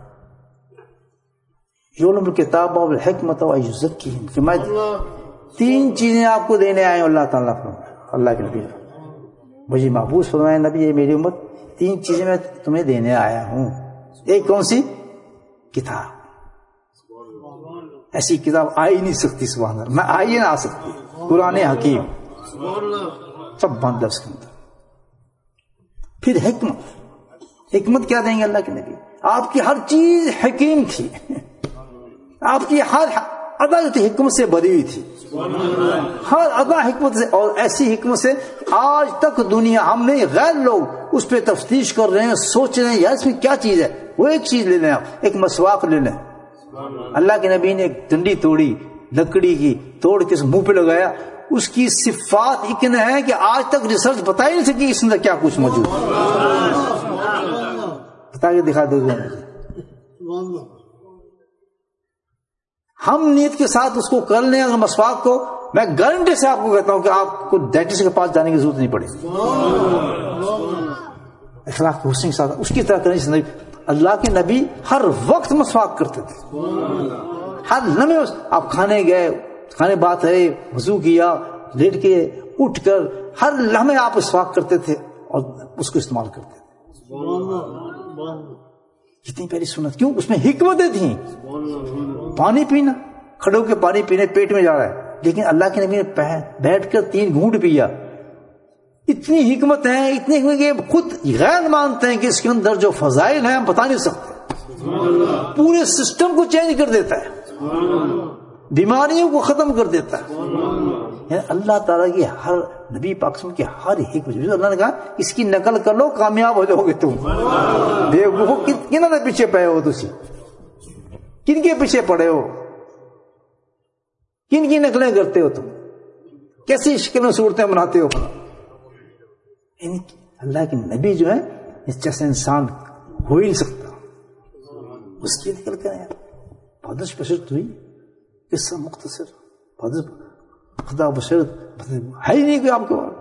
یعلم الکتاب والحکمت ویزکیہم، کہ میں تین چیزیں آپ کو دینے آئے ہوں. اللہ تعالیٰ فرمایا، اللہ کے نبی مجھے محبوس فرمایا، نبی یہ میری امت تین چیزیں میں تمہیں دینے آیا ہوں. ایک کون سی؟ کتاب. ایسی کتاب آ ہی نہیں سکتی سبحان اللہ، میں آئی نہ آ سکتی. قرآن حکیم سب بند ہے اس کے اندر. پھر حکمت، حکمت کیا دیں گے اللہ کے نبی؟ آپ کی ہر چیز حکیم تھی، آپ کی ہر ادا جو تھی حکمت سے بری ہوئی تھی، ہر ادا حکمت سے، اور ایسی حکمت سے آج تک دنیا ہم نہیں غیر لوگ اس پہ تفتیش کر رہے ہیں، سوچ رہے ہیں یار اس میں کیا چیز ہے. وہ ایک چیز لے لیں، آپ ایک مسواک لے لیں. اللہ کے نبی نے ایک ڈنڈی توڑی لکڑی کی، توڑ کے اس منہ پہ لگایا، اس کی صفات اتنے ہیں کہ آج تک ریسرچ بتا ہی نہیں سکی اس اندر کیا کچھ موجود ہے. بتا کے دکھا دو گے مجھے. ہم نیت کے ساتھ اس کو کر لیں اگر مسواک کو، میں گارنٹی سے آپ کو کہتا ہوں کہ آپ کو ڈینٹسٹ کے پاس جانے کی ضرورت نہیں پڑے گی. اخلاق حسن کے ساتھ اس کی طرح کرنے سے. اللہ کے نبی ہر وقت مسواک کرتے تھے، ہر لمحے. آپ کھانے گئے، کھانے بات ہے، وضو کیا، لیٹ کے اٹھ کر ہر لمحے آپ مسواک کرتے تھے اور اس کو استعمال کرتے تھے. کتنی پیاری سنت، کیوں؟ اس میں حکمتیں تھیں. پانی پینا، کھڑے ہو کے پانی پینے، پیٹ میں جا رہا ہے، لیکن اللہ کے نبی نے بیٹھ کر تین گھونٹ پیا. اتنی حکمت ہے، اتنی حکمت کہ خود غیر مانتے ہیں کہ اس کے اندر جو فضائل ہیں ہم بتا نہیں سکتے. پورے سسٹم کو چینج کر دیتا ہے، بیماریوں کو ختم کر دیتا ہے. یعنی اللہ تعالیٰ کی ہر نبی پاک کی ہر حکمت، اللہ نے کہا اس کی نقل کر لو کامیاب ہو جاؤ گے تم. دیکھو کن کے پیچھے پڑے ہو، تسی کن کے پیچھے پڑے ہو، کن کی نقلیں کرتے ہو تم، کیسی شکلیں صورتیں بناتے ہو. اللہ کے نبی جو ہے اس جیسے انسان ہو ہی نہیں سکتا، اس کی نقل کریں. بادش بشرت ہوئی قصہ مختصر، بادش خدا بشرت ہے ہی نہیں کوئی آپ کے بعد.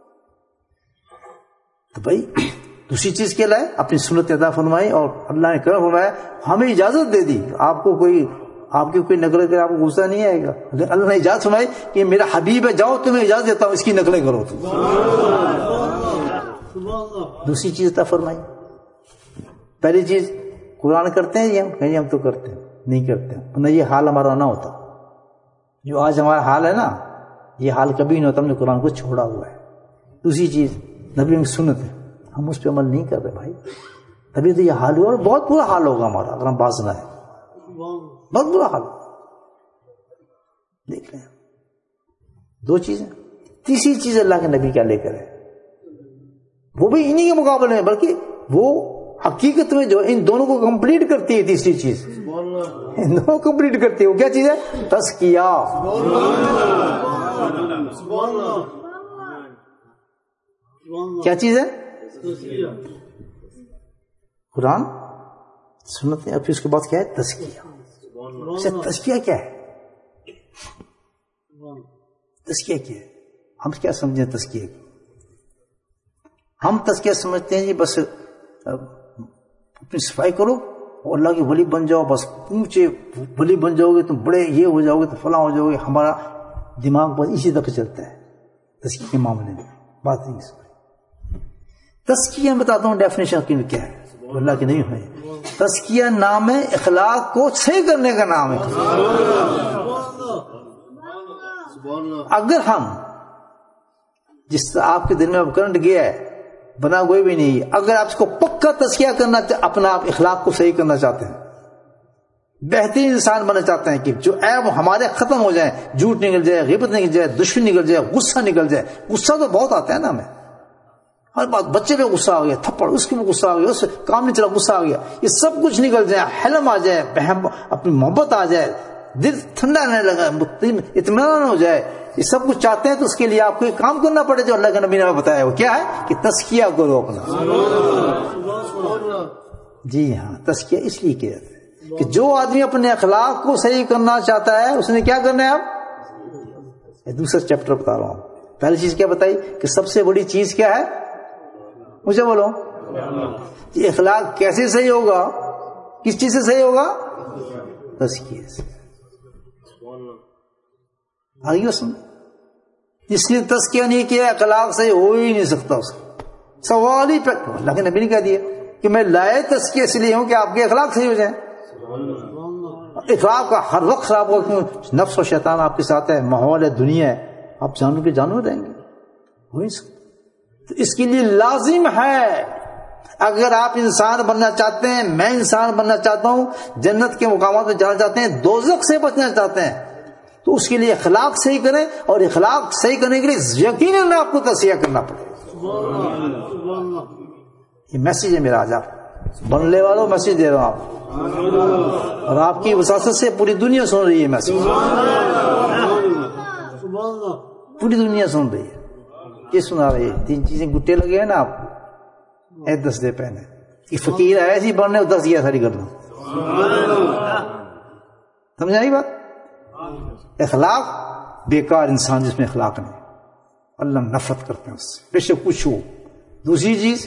تو بھائی دوسری چیز کے لائے اپنی سنت ادا فرمائی، اور اللہ نے کرم فرمایا، ہمیں اجازت دے دی. آپ کو کوئی آپ کی کوئی نقل کرے آپ کو غصہ نہیں آئے گا، لیکن اللہ نے اجازت فرمائی کہ میرا حبیب ہے، جاؤ تمہیں اجازت دیتا ہوں اس کی نقلیں کرو. تم دوسری چیز عطا فرمائی. پہلی چیز قرآن کرتے ہیں ہم کہیں ہم تو کرتے ہیں نہیں کرتے، ورنہ یہ حال ہمارا نہ ہوتا. جو آج ہمارا حال ہے نا، یہ حال کبھی نہیں ہوتا، ہم نے قرآن کو چھوڑا ہوا ہے. دوسری چیز نبی کی سنت ہے، ہم اس پہ عمل نہیں کر رہے بھائی، تبھی تو یہ حال ہوا، اور بہت برا حال ہوگا ہمارا اگر ہم باز نہ ہے، بہت برا حال. دیکھ لیں دو چیزیں. تیسری چیز اللہ کے نبی کیا لے کر ہے، وہ بھی انہی کے مقابلے میں، بلکہ وہ حقیقت میں جو ان دونوں کو کمپلیٹ کرتی ہے. تیسری چیز ان دونوں کو کمپلیٹ کرتی ہے، وہ کیا چیز ہے؟ تزکیہ. کیا چیز ہے؟ قرآن سنت ہے، اور پھر اس کے بعد کیا ہے؟ تزکیہ. اچھا تزکیہ کیا ہے؟ تزکیہ کیا ہے؟ ہم کیا سمجھیں تزکیے کو؟ ہم تزکیہ سمجھتے ہیں جی بس اپنی صفائی کرو اور اللہ کی ولی بن جاؤ، بس اونچے ولی بن جاؤ گے، تم بڑے یہ ہو جاؤ گے، تو فلاں ہو جاؤ گے. ہمارا دماغ بس اسی طرح چلتا ہے تزکیے کے معاملے میں. بات نہیں اس تزکیہ میں بتاتا ہوں ڈیفینیشن کی کیا ہے، اللہ کی نہیں ہے. تزکیہ نام ہے اخلاق کو صحیح کرنے کا نام ہے. اگر ہم جس آپ کے دل میں کرنٹ گیا ہے بنا کوئی بھی نہیں، اگر آپ اس کو پکا تزکیہ کرنا اپنا آپ اخلاق کو صحیح کرنا چاہتے ہیں، بہترین انسان بننا چاہتے ہیں کہ جو عیب ہمارے ختم ہو جائیں، جھوٹ نکل جائے، غیبت نکل جائے، دشمنی نکل جائے، غصہ نکل جائے. غصہ تو بہت آتا ہے نا ہمیں، ہر بات بچے پہ غصہ آ گیا، تھپڑ اس کے بھی غصہ آ گیا، اس کام نہیں چلا غصہ آ گیا، یہ سب کچھ نکل جائے، حلم آ جائے، اپنی محبت آ جائے، دل ٹھنڈا رہنے لگا، اطمینان ہو جائے، یہ سب کچھ چاہتے ہیں تو اس کے لیے آپ کو ایک کام کرنا پڑے جو اللہ کے نبی نے بتایا. وہ کیا ہے کہ تزکیہ کرو اپنا. جی ہاں، تزکیہ اس لیے کیا جاتا ہے کہ جو آدمی اپنے اخلاق کو صحیح کرنا چاہتا ہے اس نے کیا کرنا ہے. اب دوسرا چیپٹر بتا رہا ہوں. پہلی چیز کیا بتائی کہ سب سے بڑی چیز کیا ہے، مجھے بولو یہ اخلاق کیسے صحیح ہوگا، کس چیز سے صحیح ہوگا؟ تزکیہ سے. آگے سن، جس نے تزکیہ نہیں کیا اخلاق صحیح ہو ہی نہیں سکتا. اس کا سوال ہی پہ اللہ کے نبی نے کہہ دیا کہ میں لائے تزکیہ اس لیے ہوں کہ آپ کے اخلاق صحیح ہو جائیں. اخلاق کا ہر وقت خراب ہو، کیوں؟ نفس و شیطان آپ کے ساتھ ہے، ماحول ہے، دنیا ہے، آپ جانور کے جانور رہیں گے، ہو نہیں سکتا. تو اس کے لیے لازم ہے اگر آپ انسان بننا چاہتے ہیں، میں انسان بننا چاہتا ہوں، جنت کے مقامات میں جانا چاہتے ہیں، دوزخ سے بچنا چاہتے ہیں، تو اس کے لیے اخلاق صحیح کریں، اور اخلاق صحیح کرنے کے لیے یقیناً آپ کو تزکیہ کرنا پڑے. یہ میسج ہے میرا آج آپ بننے والوں، میسج دے رہا ہوں آپ، اور آپ کی وساطت سے پوری دنیا سن رہی ہے میسج، پوری دنیا سن رہی ہے. یہ سنا رہی ہے تین چیزیں گٹے لگے ہیں نا آپ اے دس دے پہنے کہ فقیر ایسی بننے دس گیا ساری کر دوں. سمجھا نہیں بات؟ اخلاق بیکار انسان جس میں اخلاق نہیں، اللہ نفرت کرتے ہیں اس سے، بے شک کچھ ہو. دوسری چیز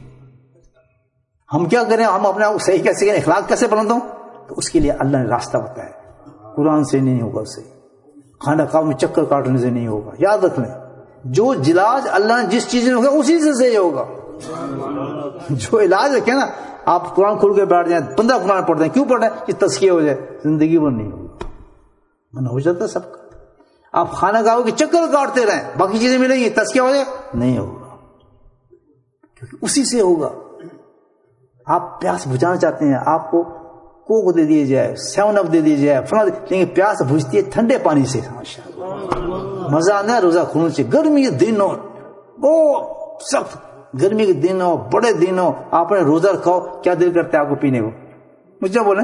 ہم کیا کریں، ہم اپنے آپ کو صحیح کیسے کریں، اخلاق کیسے بنا دوں؟ تو اس کے لیے اللہ نے راستہ بتایا، قرآن سے نہیں ہوگا، اسے کھانا کھاؤ میں چکر کاٹنے سے نہیں ہوگا. یاد رکھ لیں جو علاج اللہ نے جس چیز میں ہوگا اسی سے صحیح ہوگا. جو علاج رکھے نا، آپ قرآن کھول کے بیٹھ جائیں، پندرہ قرآن پڑھ دیں، کیوں پڑھ رہے ہیں کہ تزکیہ ہو جائے، زندگی بھر نہیں ہوگی. منع ہو جاتا سب کا. آپ کھانا کھاؤ کہ چکر کاٹتے رہیں، باقی چیزیں ملیں گی، تزکیہ ہو جائے نہیں ہوگا، کیونکہ اسی سے ہوگا. آپ پیاس بجھانا چاہتے ہیں، آپ کو کوک دے دیے جائے، سیون اپ دے دیے جائے، فلاں، لیکن پیاس بجھتی ہے ٹھنڈے پانی سے. مزہ آنا ہے روزہ کھولنے سے. گرمی کے دن ہو، بہت سخت گرمی کے دن ہو، بڑے دن ہو، آپ نے روزہ رکھاؤ، کیا دل کرتا ہے آپ کو پینے کو؟ مجھے بولیں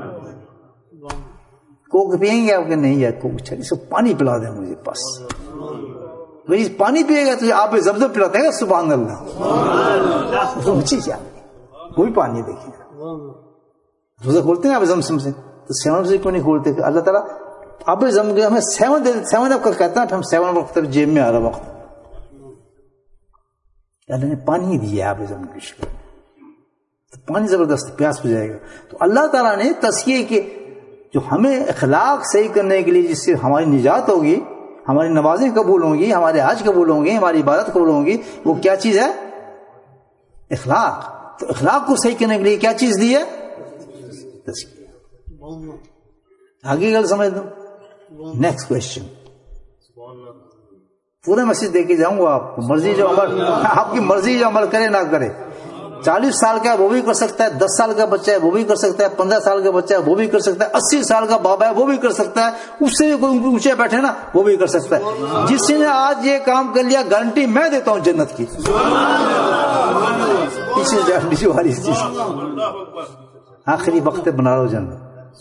کوک پئیں گے آپ کے؟ نہیں ہے کوک، اچھا اس کو پانی پلا دیں مجھے بس. وہی پانی پیے گا تو آپ زمزم پلاتے ہیں سبحان اللہ، اونچی کیا کوئی پانی دیکھیں. روزہ کھولتے ہیں آپ زمزم سے، تو سیون سے کیوں نہیں کھولتے؟ اللہ تعالیٰ آپ زم ہمیں سیون دے، سیون اپ کا کہتا ہے، ہم سیون وقت جیب میں آ رہا وقت، اللہ نے پانی دیا آپ زم کی شکل، تو پانی زبردست پیاس ہو جائے گا. تو اللہ تعالیٰ نے تزکیے کے جو ہمیں اخلاق صحیح کرنے کے لیے، جس سے ہماری نجات ہوگی، ہماری نمازیں قبول ہوں گی، ہمارے حج قبول ہوں گی، ہماری عبادت قبول ہوں گی، وہ کیا چیز ہے؟ اخلاق. تو اخلاق کو صحیح کرنے کے لیے کیا چیز دی ہے؟ تزکیہ. آگے گل سمجھ دو. نیکسٹ کوشچن، پورا میسج دے کے جاؤں گا آپ کو، مرضی جو عمل، آپ کی مرضی جو عمل کرے نہ کرے. چالیس سال کا ہے وہ بھی کر سکتا ہے، دس سال کا بچہ ہے وہ بھی کر سکتا ہے، پندرہ سال کا بچہ ہے وہ بھی کر سکتا ہے، اسی سال کا بابا ہے وہ بھی کر سکتا ہے، اس سے بھی کوئی اونچے بیٹھے نا وہ بھی کر سکتا ہے. جس نے آج یہ کام کر لیا گارنٹی میں دیتا ہوں جنت کی. آخری وقت بنا رہا ہو جنت.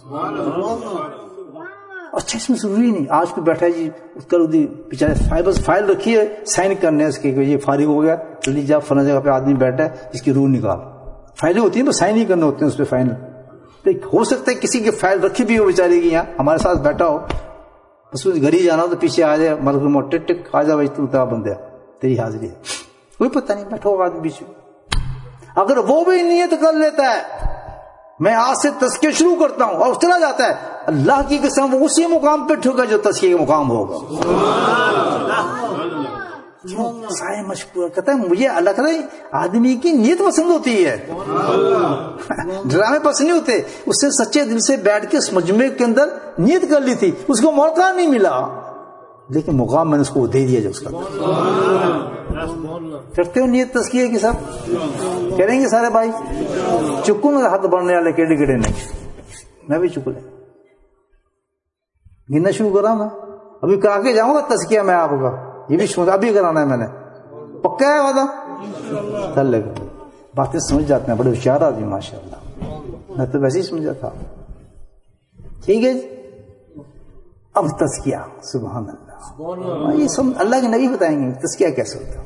اچھا اس میں ضروری نہیں آج کو بیٹھا ہے جی کر دی بیچارے فائبر فائل رکھی ہے سائن کرنے اس کے یہ فارغ ہو گیا چلی جا فلاں جگہ پہ آدمی بیٹھا ہے اس کی روح نکال. فائلیں ہوتی ہیں تو سائن ہی کرنے ہوتے ہیں اس پہ فائنل. ہو سکتا ہے کسی کی فائل رکھی بھی ہو بیچارے کی یہاں ہمارے ساتھ بیٹھا ہو بس گھر ہی جانا ہو تو پیچھے آ جائے مرغ میں ٹک ٹک آ جا بھائی تو تا بندہ تیری حاضری ہے، کوئی پتہ نہیں بیٹھا ہوگا آدمی پیچھے. اگر وہ بھی نیت کر لیتا ہے میں آج سے تزکیہ شروع کرتا ہوں اور چلا جاتا ہے، اللہ کی قسم وہ اسی مقام پہ ٹھوکا جو تزکیہ کا مقام ہوگا. سائے مشکور کہتا ہے مجھے اللہ تعالیٰ آدمی کی نیت پسند ہوتی ہے، ڈرامے پسند نہیں ہوتے. اس سے سچے دل سے بیٹھ کے اس مجمع کے اندر نیت کر لی تھی، اس کو موقع نہیں ملا لیکن مقام میں نے اس کو دے دیا جو اس کا. کرتے ہو نیت تزکیہ کی سب کریں گے سارے بھائی؟ چکو نا ہاتھ بڑھنے والے کیڑے کیڑے نہیں، میں بھی چکو لے گننا شروع کرا. میں ابھی کرا کے جاؤں گا تزکیہ میں آپ کا، یہ بھی سوچا ابھی کرانا ہے میں نے، پکا ہے وعدہ. چل لے گا باتیں سمجھ جاتے ہیں، بڑے ہوشیار آدمی ماشاء اللہ، میں تو ویسے ہی سمجھا تھا. ٹھیک ہے جی. اب تزکیہ سبحان اللہ، یہ سب اللہ کے نبی بتائیں گے تزکیہ کیسے ہوتا ہے.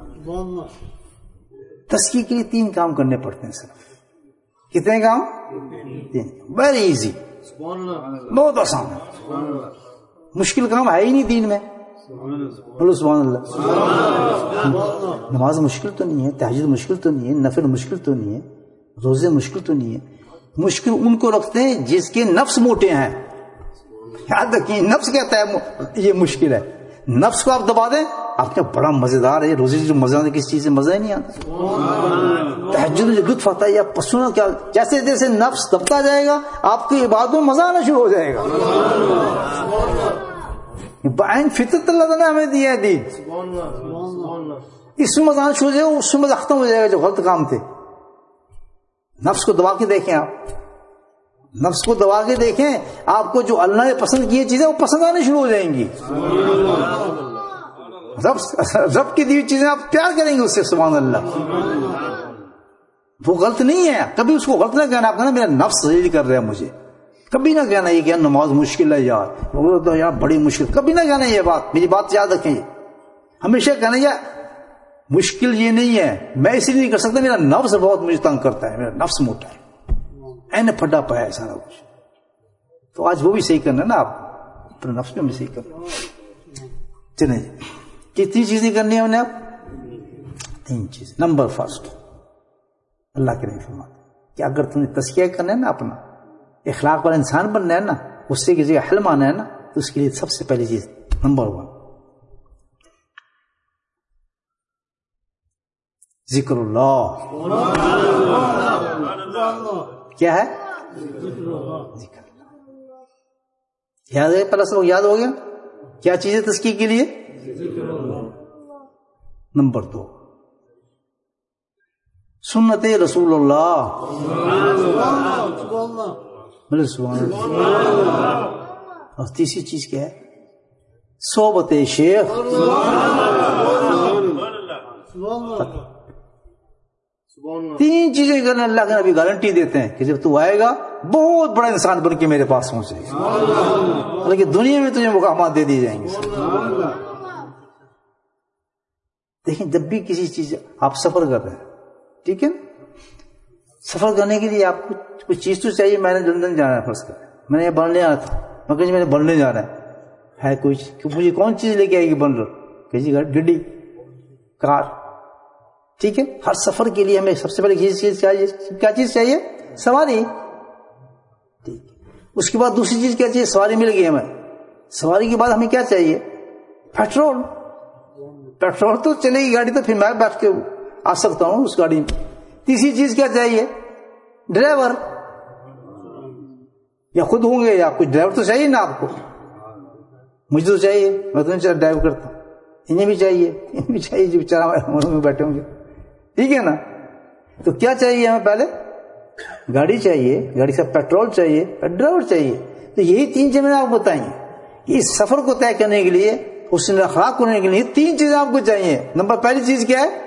تزکیہ کے لیے تین کام کرنے پڑتے ہیں صرف. کتنے کام؟ تین. ویری ایزی، بہت آسان ہے، مشکل کام ہے ہی نہیں دین میں. بولو سبحان اللہ. نماز مشکل تو نہیں ہے، تہجد مشکل تو نہیں ہے، نفل مشکل تو نہیں ہے، روزے مشکل تو نہیں ہے. مشکل ان کو رکھتے ہیں جس کے نفس موٹے ہیں. یاد رکھیے نفس کہتا ہے یہ مشکل ہے، نفس کو آپ دبا دیں آپ کیا بڑا مزیدار ہے. روزے جو مزہ آتا ہے کسی چیز سے مزہ ہی نہیں آتا. تہجد میں جو لطف آتا ہے یا پسونا کیا، جیسے جیسے نفس دبتا جائے گا آپ کی عبادتوں میں مزہ آنا شروع ہو جائے گا. بعین فطرت اللہ تعالیٰ نے ہمیں دیا ہے دین، اس میں مزہ آنا شروع ہو جائے گا، اس میں مزہ ختم ہو جائے گا جو غلط کام تھے. نفس کو دبا کے دیکھیں، آپ نفس کو دبا کے دیکھیں، آپ کو جو اللہ نے پسند کی چیزیں وہ پسند آنے شروع ہو جائیں گی. رب رب کی دی چیزیں آپ پیار کریں گے اس سے. سبحان اللہ. وہ غلط نہیں ہے، کبھی اس کو غلط نہ کہنا. آپ کہنا میرا نفس ذلیل کر رہا ہے مجھے، کبھی نہ کہنا یہ کہ نماز مشکل ہے یار، وہ تو یار بڑی مشکل، کبھی نہ کہنا یہ بات. میری بات یاد رکھیں، ہمیشہ کہنا یہ مشکل یہ نہیں ہے، میں اس لیے نہیں کر سکتا، میرا نفس بہت مجھے تنگ کرتا ہے، میرا نفس موٹا ہے، این پھٹا پایا ہے سارا کچھ. تو آج وہ بھی صحیح کرنا نا، آپ اپنے نفس میں بھی صحیح کرنا. چلیں جی، کتنی چیزیں کرنی ہیں انہیں؟ آپ تین چیز. نمبر فرسٹ، اللہ کے نبی فرماتے کہ اگر تمہیں تزکیہ کرنا ہے نا، اپنا اخلاق والا انسان بننا ہے نا، غصے کی جگہ حلم آنا ہے نا، تو اس کے لیے سب سے پہلی چیز نمبر ون ذکر اللہ. کیا ہے؟ ذکر اللہ. یاد ہے؟ پہلا سب یاد ہو گیا کیا چیز ہے تزکیہ کے لیے؟ نمبر دو سنت رسول اللہ. بولے سبحان اللہ. اور تیسری چیز کیا ہے؟ صحبت شیخ. تین چیزیں کرنے اللہ کے نبی گارنٹی دیتے ہیں کہ جب تو آئے گا بہت بڑا انسان بن کے میرے پاس پہنچے گا، لیکن دنیا میں تجھے مقامات دے دیے جائیں گے. دیکھیں جب بھی کسی چیز آپ سفر کر رہے ہیں، ٹھیک ہے، سفر کرنے کے لیے آپ کو کچھ چیز تو چاہیے. میں نے لندن جانا ہے، فرض کر میں نے یہ بننے آنا تھا، میں کہ میں نے بننے جانا ہے کچھ، مجھے کون چیز لے کے آئے گی بن رہا کہ جی گڈی کار. ٹھیک ہے، ہر سفر کے لیے ہمیں سب سے پہلے چیز چیز چاہیے. کیا چیز چاہیے؟ سواری. ٹھیک، اس کے بعد دوسری چیز کیا چاہیے؟ سواری مل گئی ہمیں. سواری کے بعد ہمیں کیا چاہیے؟ پیٹرول. پیٹرول تو چلے گی گاڑی تو پھر میں بیٹھ کے آ سکتا ہوں اس گاڑی میں. تیسری چیز کیا چاہیے؟ ڈرائیور. یا خود ہوں گے یا کچھ ڈرائیور تو چاہیے نا آپ کو. مجھے تو چاہیے، میں تو نہیں ڈرائیو کرتا. انہیں بھی چاہیے، انہیں بھی چاہیے جو بیچارہ منہ میں بیٹھے ہوں گے. ٹھیک ہے نا. تو کیا چاہیے ہمیں؟ پہلے گاڑی چاہیے، گاڑی سے پیٹرول چاہیے، ڈرائیور چاہیے. تو یہی تین چیزیں میں نے آپ کو بتائیں کہ اس سفر کو طے کرنے کے لیے، اس نے اخلاق کرنے کے لیے تین چیزیں آپ کو چاہیے. نمبر پہلی چیز کیا ہے؟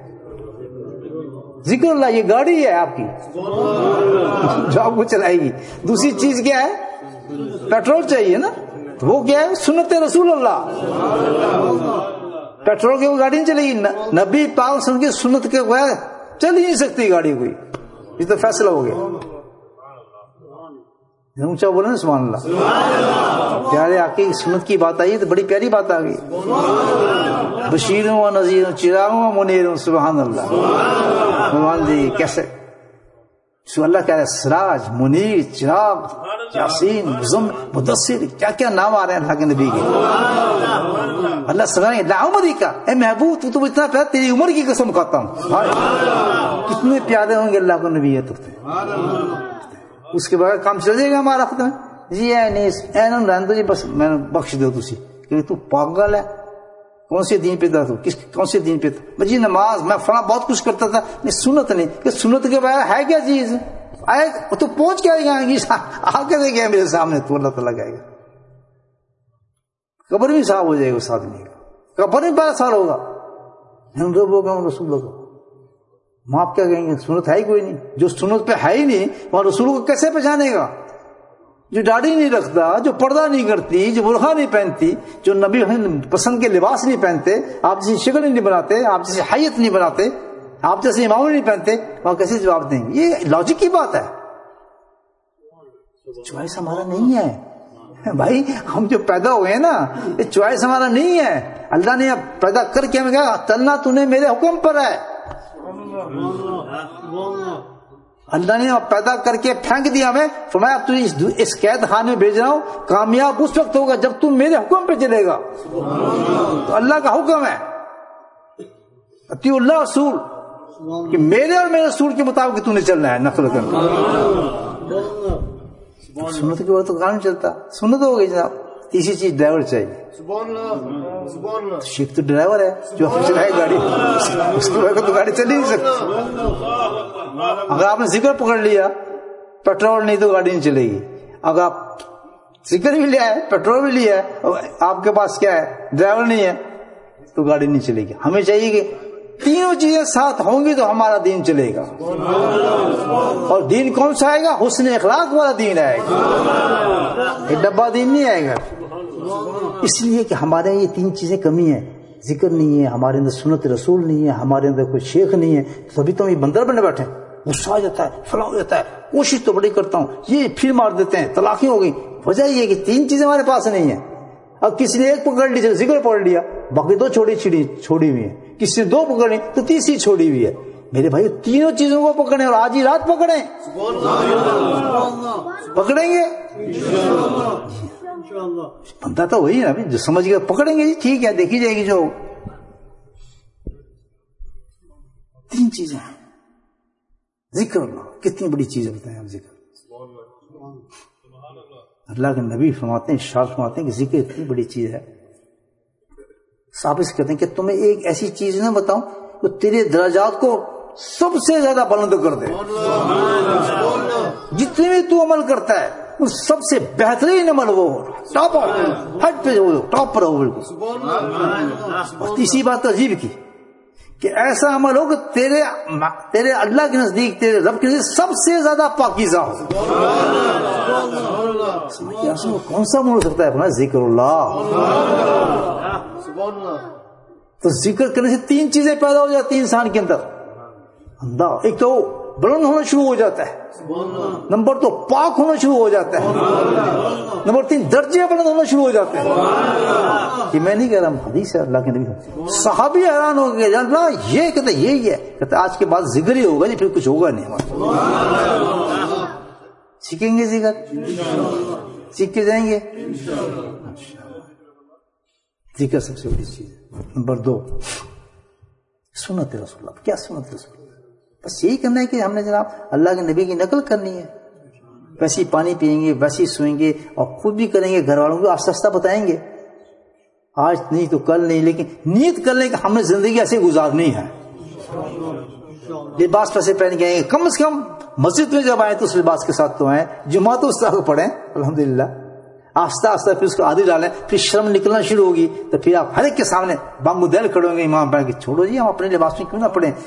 ذکر اللہ. یہ گاڑی ہے آپ کی جو آپ کو چلائے گی. دوسری چیز کیا ہے؟ پیٹرول چاہیے نا. وہ کیا ہے؟ سنت رسول اللہ. پیٹرول کی وہ گاڑی نہیں چلے گی. نبی پاک سن کی سنت کے بغیر چل ہی نہیں سکتی گاڑی کوئی. یہ تو فیصلہ ہو گیا. اونچا بولے نا سبحان اللہ. پیارے آقا کی سنت کی بات آئی تو بڑی پیاری بات آ گئی. بشیروں و نذیروں چراغوں و منیروں سبحان اللہ. بھگوان جی کیسے سو اللہ کہہ رہا ہے سراج منیر چراغ یاسین مزم مدثر کیا کیا نام آ رہے ہیں اللہ کے نبی کے. اللہ سنائیں لا عمری کا اے محبوب تو تم اتنا پیارا تیری عمر کی قسم کھاتا ہوں. کتنے پیارے ہوں گے اللہ کو نبی ہے تو اس کے بغیر کام چل جائے گا ہمارا ختم. جی اے نہیں اے نہ رہن دو جی بس میں بخش دو تسی کہ تو پاگل ہے. کون سے دین پہ تھا تو کس کون سے دین پہ تھا جی نماز میں فلاں بہت کچھ کرتا تھا نہیں سنت نہیں کہ سنت کے بغیر ہے کیا چیز آئے تو پہنچ کے آئے گی آ کے دیکھے میرے سامنے تو اللہ تعالیٰ کہے گا قبر بھی صاف ہو جائے گا اس آدمی کا قبر بھی بڑا سال ہوگا ہندو ہوگا رسول ہوگا وہاں آپ کیا کہیں گے سنت ہے ہی کوئی نہیں. جو سنت پہ ہے ہی نہیں وہاں رسول کو کیسے پہچانے گا. جو داڑھی نہیں رکھتا جو پردہ نہیں کرتی جو برقع نہیں پہنتی جو نبی پسند کے لباس نہیں پہنتے آپ جیسی شکل نہیں بناتے آپ جیسی حیت نہیں بناتے آپ جیسے امام نہیں پہنتے وہاں کیسے جواب دیں گے. یہ لاجک کی بات ہے. چوائس ہمارا نہیں ہے بھائی. ہم جو پیدا ہوئے ہیں نا یہ چوائس ہمارا نہیں ہے. اللہ نے پیدا کر کے ہمیں کہا چلنا تو نے میرے حکم پر ہے. اللہ نے پیدا کر کے پھینک دیا ہمیں فرمایا اب تجھے اس قید خانے میں بھیج رہا ہوں. کامیاب اس وقت ہوگا جب تم میرے حکم پہ چلے گا. تو اللہ کا حکم ہے اطیع اللہ رسول کہ میرے اور میرے رسول کے مطابق تو نے چلنا ہے نقل کرنا. سنت کے بعد تو کام چلتا. سنت ہو گئی جناب. تیسری چیز ڈرائیور چاہیے. شیخ تو ڈرائیور ہے جو چلائے گاڑی اس کے بغیر تو گاڑی چل ہی نہیں سکتی. اگر آپ نے ذکر پکڑ لیا پیٹرول نہیں تو گاڑی نہیں چلے گی. اگر آپ ذکر بھی لیا ہے پیٹرول بھی لیا ہے آپ کے پاس کیا ہے ڈرائیور نہیں ہے تو گاڑی نہیں چلے گی. ہمیں چاہیے کہ تینوں چیزیں ساتھ ہوں گی تو ہمارا دین چلے گا. اور دین کون سا آئے گا حسن اخلاق والا دین آئے گا. یہ ڈبہ دین نہیں آئے گا. اس لیے کہ ہمارے یہ تین چیزیں کمی ہیں. ذکر نہیں ہے ہمارے اندر سنت رسول نہیں ہے ہمارے اندر کوئی شیخ نہیں ہے تبھی تو ہم یہ بندر بنے بیٹھے. غصہ آ جاتا ہے فلاں ہو جاتا ہے کوشش تو بڑی کرتا ہوں یہ پھر مار دیتے ہیں طلاقیں ہو گئی. وجہ یہ کہ تین چیزیں ہمارے پاس نہیں ہیں. اب کسی نے ایک پکڑ لی ذکر پکڑ لیا باقی دو چھوڑی چھڑی چھوڑی ہوئی ہیں. کسی نے دو پکڑی تو تیسری چھوڑی ہوئی ہے. میرے بھائی تینوں چیزوں کو پکڑیں اور آج ہی رات پکڑیں پکڑیں گے بندہ تو وہی ہے جو سمجھ گیا پکڑیں گے جی ٹھیک ہے دیکھی جائے گی. جو تین چیزیں ہیں ذکر اللہ کتنی بڑی چیز ہوتا ہے. ذکر اللہ کے نبی فرماتے ہیں ارشاد فرماتے ہیں کہ ذکر اتنی بڑی چیز ہے. ثابت کرتے ہیں کہ تمہیں ایک ایسی چیز نہ بتاؤں تو تیرے درجات کو سب سے زیادہ بلند کر دے. جتنے بھی تو عمل کرتا ہے وہ سب سے بہترین عمل وہ ٹاپ ہٹ پہ ٹاپ پر ہو بالکل. اور تیسری بات عجیب کی کہ ایسا عمل ہو کہ تیرے تیرے اللہ کے نزدیک تیرے رب کے نزدیک سب سے زیادہ پاکیزہ ہو. کون سا عمل ہو سکتا ہے اپنا ذکر اللہ. تو ذکر کرنے سے تین چیزیں پیدا ہو جاتی ہیں انسان کے اندر. انداز ایک تو بلند ہونا شروع ہو جاتا ہے. نمبر دو پاک ہونا شروع ہو جاتا ہے. نمبر تین درجے بلند ہونا شروع ہو جاتے ہیں. یہ میں نہیں کہہ رہا ہوں حدیث ہے اللہ کے نبی. صحابی حیران ہو گئے اللہ یہ کہتے یہی ہے کہتے آج کے بعد ذکر ہی ہوگا نہیں پھر کچھ ہوگا نہیں. سیکھیں گے ذکر سیکھ کے جائیں گے. ذکر سب سے بڑی چیز ہے. نمبر دو سنت رسول اللہ. کیا سنت رسول اللہ؟ بس یہی کرنا ہے کہ ہم نے جناب اللہ کے نبی کی نقل کرنی ہے. ویسے ہی پانی پیئیں گے ویسے ہی سوئیں گے اور خود بھی کریں گے گھر والوں کو آستہ آستہ بتائیں گے. آج نہیں تو کل نہیں لیکن نیت کر لیں کہ ہم نے زندگی ایسے گزارنی ہے. لباس پیسے پہن کے آئیں گے کم از کم مسجد میں جب آئے تو اس لباس کے ساتھ تو آئیں. جمعہ تو اس طرح پڑھیں الحمدللہ. آہستہ آہستہ پھر اس کو عادی ڈالیں پھر شرم نکلنا شروع ہوگی تو پھر آپ ہر ایک کے سامنے بانگو دل کھڑے ہوں گے امام پڑھ کے چھوڑو جی ہم اپنے لباس میں کیوں نہ پڑھیں.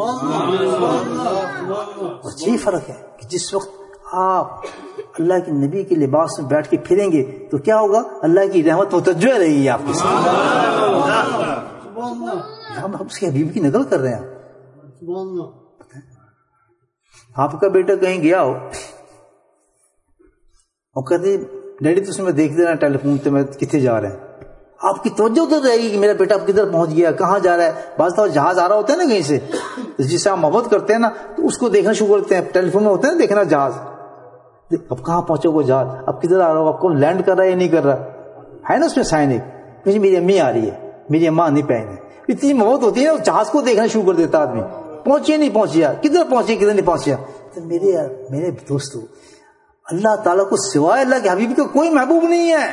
یہی فرق ہے کہ جس وقت آپ اللہ کے نبی کے لباس میں بیٹھ کے پھریں گے تو کیا ہوگا اللہ کی رحمت متوجہ رہے گی آپ کے ساتھ. ہم اس کے حبیب کی نقل کر رہے ہیں. آپ کا بیٹا کہیں گیا ہو اور کہتے ڈیڈی تو اس میں دیکھ دینا ٹیلی فون تے میں کتنے جا رہے ہیں. آپ کی توجہ ادھر رہے گی کہ میرا بیٹا اب کدھر پہنچ گیا, کہاں جا رہا ہے. بعض دفعہ جہاز آ رہا ہوتا ہے نا کہیں سے, جس سے آپ محبت کرتے ہیں نا, تو اس کو دیکھنا شروع کرتے ہیں. ٹیلی فون میں ہوتا ہے نا دیکھنا جہاز, اب کہاں پہنچے وہ جہاز, اب کدھر آ رہا ہو, اب کو لینڈ کر رہا ہے یا نہیں کر رہا ہے نا. اس میں سائن ایک مجھے میری امی آ رہی ہے, میری اماں نہیں پہنے. اتنی محبت ہوتی ہے نا, جہاز کو دیکھنا شروع کر دیتا آدمی. پہنچے نہیں پہنچیا, کدھر پہنچے کدھر نہیں پہنچیا. تو میرے یار میرے دوستو, اللہ تعالیٰ کو سوائے اللہ کے حبیب کا کوئی محبوب نہیں ہے.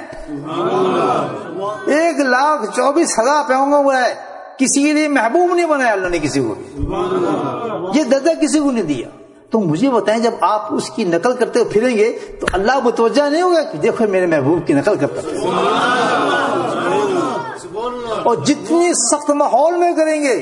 ایک لاکھ چوبیس ہزار پیغمبر ہوا ہے, کسی کے لیے محبوب نہیں بنایا اللہ نے کسی کو, یہ درجہ کسی کو نہیں دیا. تو مجھے بتائیں, جب آپ اس کی نقل کرتے ہوئے پھریں گے تو اللہ متوجہ نہیں ہوگا کہ دیکھو میرے محبوب کی نقل کرتا ہے. اور جتنی سخت ماحول میں کریں گے,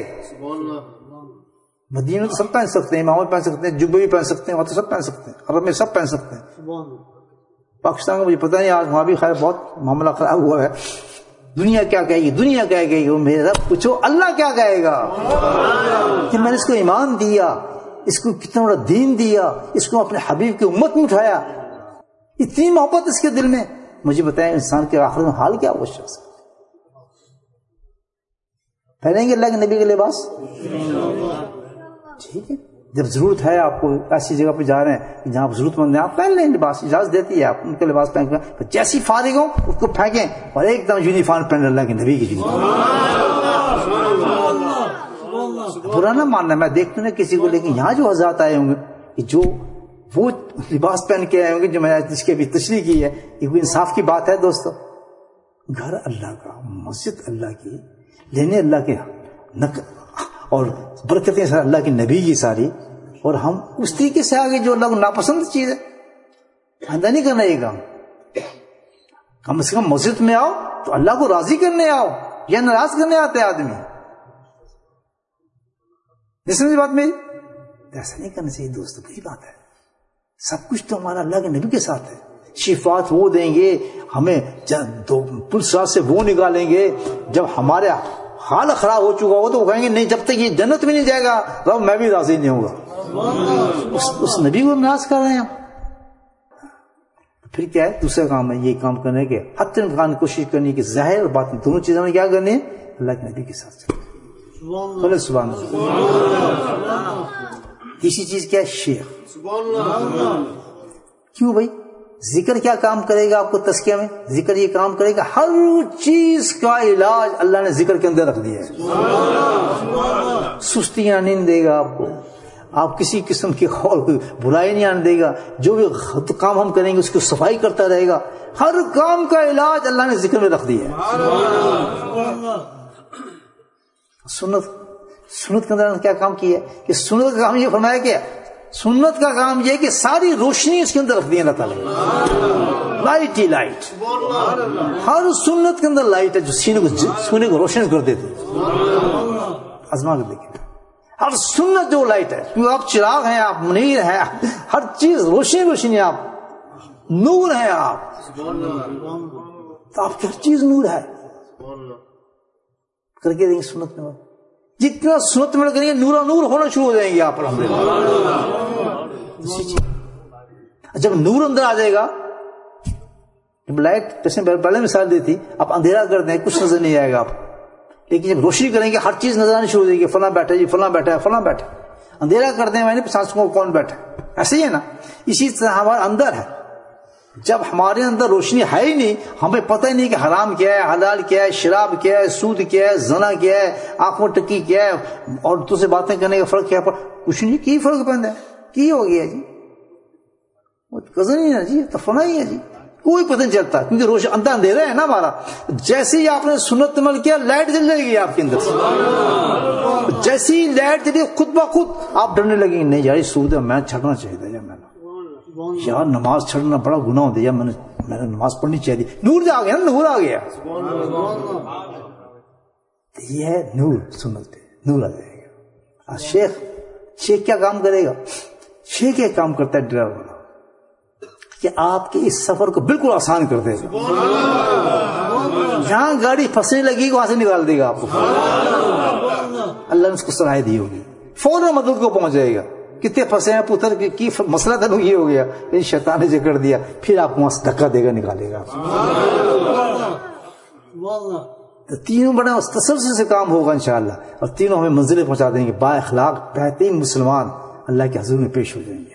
مدینہ تو سب پہن سکتے ہیں, امام پہن سکتے ہیں, جبے بھی پہن سکتے ہیں, وہاں تو سب پہن سکتے ہیں, عرب میں سب پہن سکتے ہیں. پاکستان کا مجھے پتہ نہیں, آج وہاں بھی خیر بہت معاملہ خراب ہوا ہے. دنیا کیا کہے گی, دنیا کیا کہے گی, میرے رب پوچھو اللہ کیا کہے گا کہ میں نے اس کو ایمان دیا, اس کو کتنا بڑا دین دیا, اس کو اپنے حبیب کی امت میں اٹھایا, اتنی محبت اس کے دل میں. مجھے بتائیں انسان کے آخر میں حال کیا, وہ شخص پہنیں گے اللہ کے نبی کے لباس, ٹھیک ہے, جب ضرورت ہے آپ کو ایسی جگہ پہ جا رہے ہیں جہاں ضرورت مند ہے, آپ پہن لیں لباس, اجازت دیتی ہے, آپ ان کے لباس پہن کر جیسی فارغ ہو اس کو پھینکیں اور ایک دم یونیفارم پہن اللہ کے نبی کی یونیفارم. برا نہ ماننا, میں دیکھتا ہوں کسی کو, لیکن یہاں جو حضرات آئے ہوں گے کہ جو وہ لباس پہن کے آئے ہوں گے جو میں نے جس کی ابھی تشریح کی ہے, یہ کوئی انصاف کی بات ہے دوستو. گھر اللہ کا, مسجد اللہ کی, لینے اللہ کے اور برکتیں سر اللہ کے نبی کی ساری, اور ہم اس طریقے سے آگے جو اللہ کو ناپسند چیز ہے آئندہ نہیں کرنا یہ کام. کم سے کم مسجد میں آؤ تو اللہ کو راضی کرنے آؤ, یا ناراض کرنے آتے ہیں آدمی. جس بات میں ایسا نہیں کرنا چاہیے دوستو, بڑی بات ہے. سب کچھ تو ہمارا اللہ کے نبی کے ساتھ ہے. شفاعت وہ دیں گے ہمیں, پولیس رات سے وہ نکالیں گے جب ہمارے حال خراب ہو چکا ہو, تو وہ کہیں گے نہیں جب تک یہ جنت میں نہیں جائے گا رب میں بھی راضی نہیں ہوں گا. اس, اس نبی کو ناراض کر رہے ہیں. پھر کیا ہے, دوسرا کام ہے یہ کام کرنے کے حد امکان کوشش کرنی کہ ظاہر اور باطن دونوں چیزوں میں کیا کرنی ہے, اللہ کے نبی کے ساتھ چلے. سبحان اللہ. تیسری چیز کیا ہے, شیخ. کیوں بھائی, ذکر کیا کام کرے گا آپ کو تزکیہ میں, ذکر یہ کام کرے گا, ہر چیز کا علاج اللہ نے ذکر کے اندر رکھ دیا ہے. سستیاں نہیں دے گا آپ کو, آپ کسی قسم کی اور برائی نہیں آنے دے گا, جو بھی کام ہم کریں گے اس کی صفائی کرتا رہے گا. ہر کام کا علاج اللہ نے ذکر میں رکھ دیا ہے. سنت, سنت کے اندر کیا کام کیا ہے کہ سنت کا کام یہ فرمایا کہ سنت کا کام یہ کہ ساری روشنی اس کے اندر رکھ دی اللہ تعالیٰ نے, لائٹ ہی لائٹ. ہر سنت کے اندر لائٹ ہے جو سینے کو سونے کو روشن کر دیتے. آزما کر دیکھیں, ہر سنت جو لائٹ ہے, کیونکہ آپ چراغ ہیں, آپ منیر ہیں, ہر چیز روشنی روشنی ہے, آپ نور ہیں, آپ تو آپ کی ہر چیز نور ہے. کر کے دیں گے سنت میں, جتنا سنت میں کریں گے نورا نور ہونا شروع ہو جائیں گے آپ. جب نور اندر آ جائے گا, لائٹ جیسے پہلے مثال دی تھی, آپ اندھیرا کر دیں کچھ نظر نہیں آئے گا آپ, لیکن جب روشنی کریں گے ہر چیز نظر آنی شروع ہو جائے گی. فلاں بیٹھا جی, فلاں بیٹھا ہے, فلاں بیٹھا. اندھیرا کر دیں میں نے پچاس کو کون بیٹھا, ایسے ہی ہے نا. اسی طرح ہمارے اندر ہے, جب ہمارے اندر روشنی ہے ہی نہیں, ہمیں پتہ ہی نہیں کہ حرام کیا ہے, حلال کیا ہے, شراب کیا ہے, سود کیا ہے, زنا کیا ہے, آنکھ میں ٹکی کیا ہے, اور دوسرے باتیں کرنے کا فرق کیا ہے, کچھ نہیں. کی فرق پہنتا ہے, کی ہو گیا جی, وہ کزن ہی ہے جی, تفنا ہی ہے جی, کوئی پتہ نہیں چلتا, کیونکہ روشن اندر اندھیرا ہے نا ہمارا. جیسے ہی آپ نے سنت عمل کیا لائٹ جل جائے گی آپ کے اندر سے. جیسی لائٹ جلی خود بخود آپ ڈرنے لگیں گے, نہیں یار سود ہے, میں چھڑنا چاہیے یا میں یار نماز چھڑنا بڑا گناہ ہوتا ہے, یا میں نے میں نے نماز پڑھنی چاہیے. نور آ گیا نا, نور آ گیا. یہ ہے نور, سنت نور آ جائے گا. شیخ, شیخ کیا کام کرے گا, شیخ ایک کام کرتا ہے ڈرائیور والا, کہ آپ کے اس سفر کو بالکل آسان کر دے گا. جہاں گاڑی پھنسنے لگی وہاں سے نکال دے گا آپ کو. اللہ نے اس کو صلاحیت دی ہوگی, فوراً مدد کو پہنچ جائے گا. کتنے پھنسے ہیں پتر کی مسئلہ تھا یہ ہو گیا، لیکن شیطان نے جکڑ دیا، پھر آپ کو وہاں دھکا دے گا، نکالے گا. تو تینوں بڑے تسلسل سے کام ہوگا انشاءاللہ، اور تینوں ہمیں منزلیں پہنچا دیں گے. با اخلاق بہترین مسلمان اللہ کے حضور میں پیش ہو جائیں گے.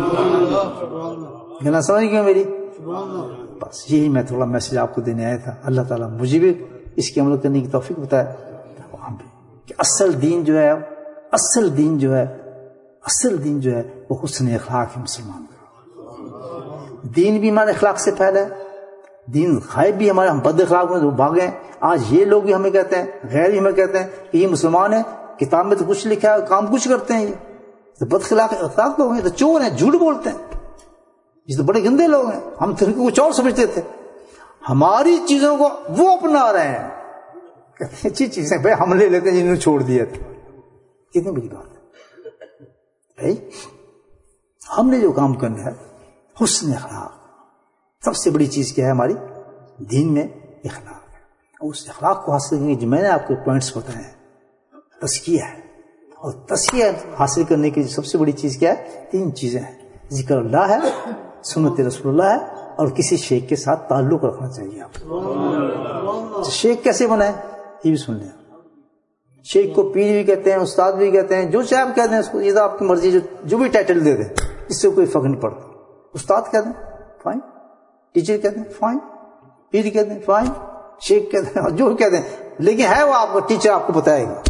گنا سمجھ گئے میری؟ بس یہی میں تھوڑا میسج آپ کو دینے آیا تھا. اللہ تعالیٰ مجھے بھی اس کی عمل کرنے کی توفیق بتائے کہ اصل دین جو ہے اصل دین جو ہے اصل دین جو ہے وہ حسن اخلاق ہے. مسلمان دین بھی ہمارے اخلاق سے پھیلا ہے، دین غائب بھی ہمارے، ہم بد اخلاق میں بھاگے. آج یہ لوگ بھی ہمیں کہتے ہیں، غیر بھی ہمیں کہتے ہیں کہ یہ مسلمان ہے، کتاب میں تو کچھ لکھا ہے، کام کچھ کرتے ہیں. یہ تو بد اخلاق اخلاق لوگ ہیں، تو چور ہیں، جھوٹ بولتے ہیں، یہ تو بڑے گندے لوگ ہیں. ہم تو ان کو کچھ اور سمجھتے تھے. ہماری چیزوں کو وہ اپنا رہے ہیں، کہتے ہیں اچھی چیزیں بھائی ہم لے لیتے ہیں جنہوں نے چھوڑ دیا تھا. کتنی بڑی بات ہے بھائی. ہم نے جو کام کرنا ہے حسن اخلاق، سب سے بڑی چیز کیا ہے ہماری دین میں؟ اخلاق ہے. اس اخلاق کو حاصل کرنے کے جو میں نے آپ کو پوائنٹس بتائے ہیں، تزکیہ ہے. اور تزکیہ حاصل کرنے کی سب سے بڑی چیز کیا ہے؟ تین چیزیں ہیں. ذکر اللہ ہے، سنت رسول اللہ ہے، اور کسی شیخ کے ساتھ تعلق رکھنا چاہیے آپ کو. شیخ کیسے بنائے یہ بھی سن لیں. شیخ کو پیر بھی کہتے ہیں، استاد بھی کہتے ہیں، جو چاہے آپ کہتے ہیں اس کو، یہ تو آپ کی مرضی، جو جو بھی ٹائٹل دے دیں اس سے کوئی فرق نہیں پڑتا. استاد کہتے ہیں فائن، ٹیچر کہتے ہیں فائن، پیر کہتے ہیں فائن، شیخ کہتے ہیں، جو کہتے ہیں، لیکن ہے وہ آپ کو ٹیچر آپ کو بتائے گا.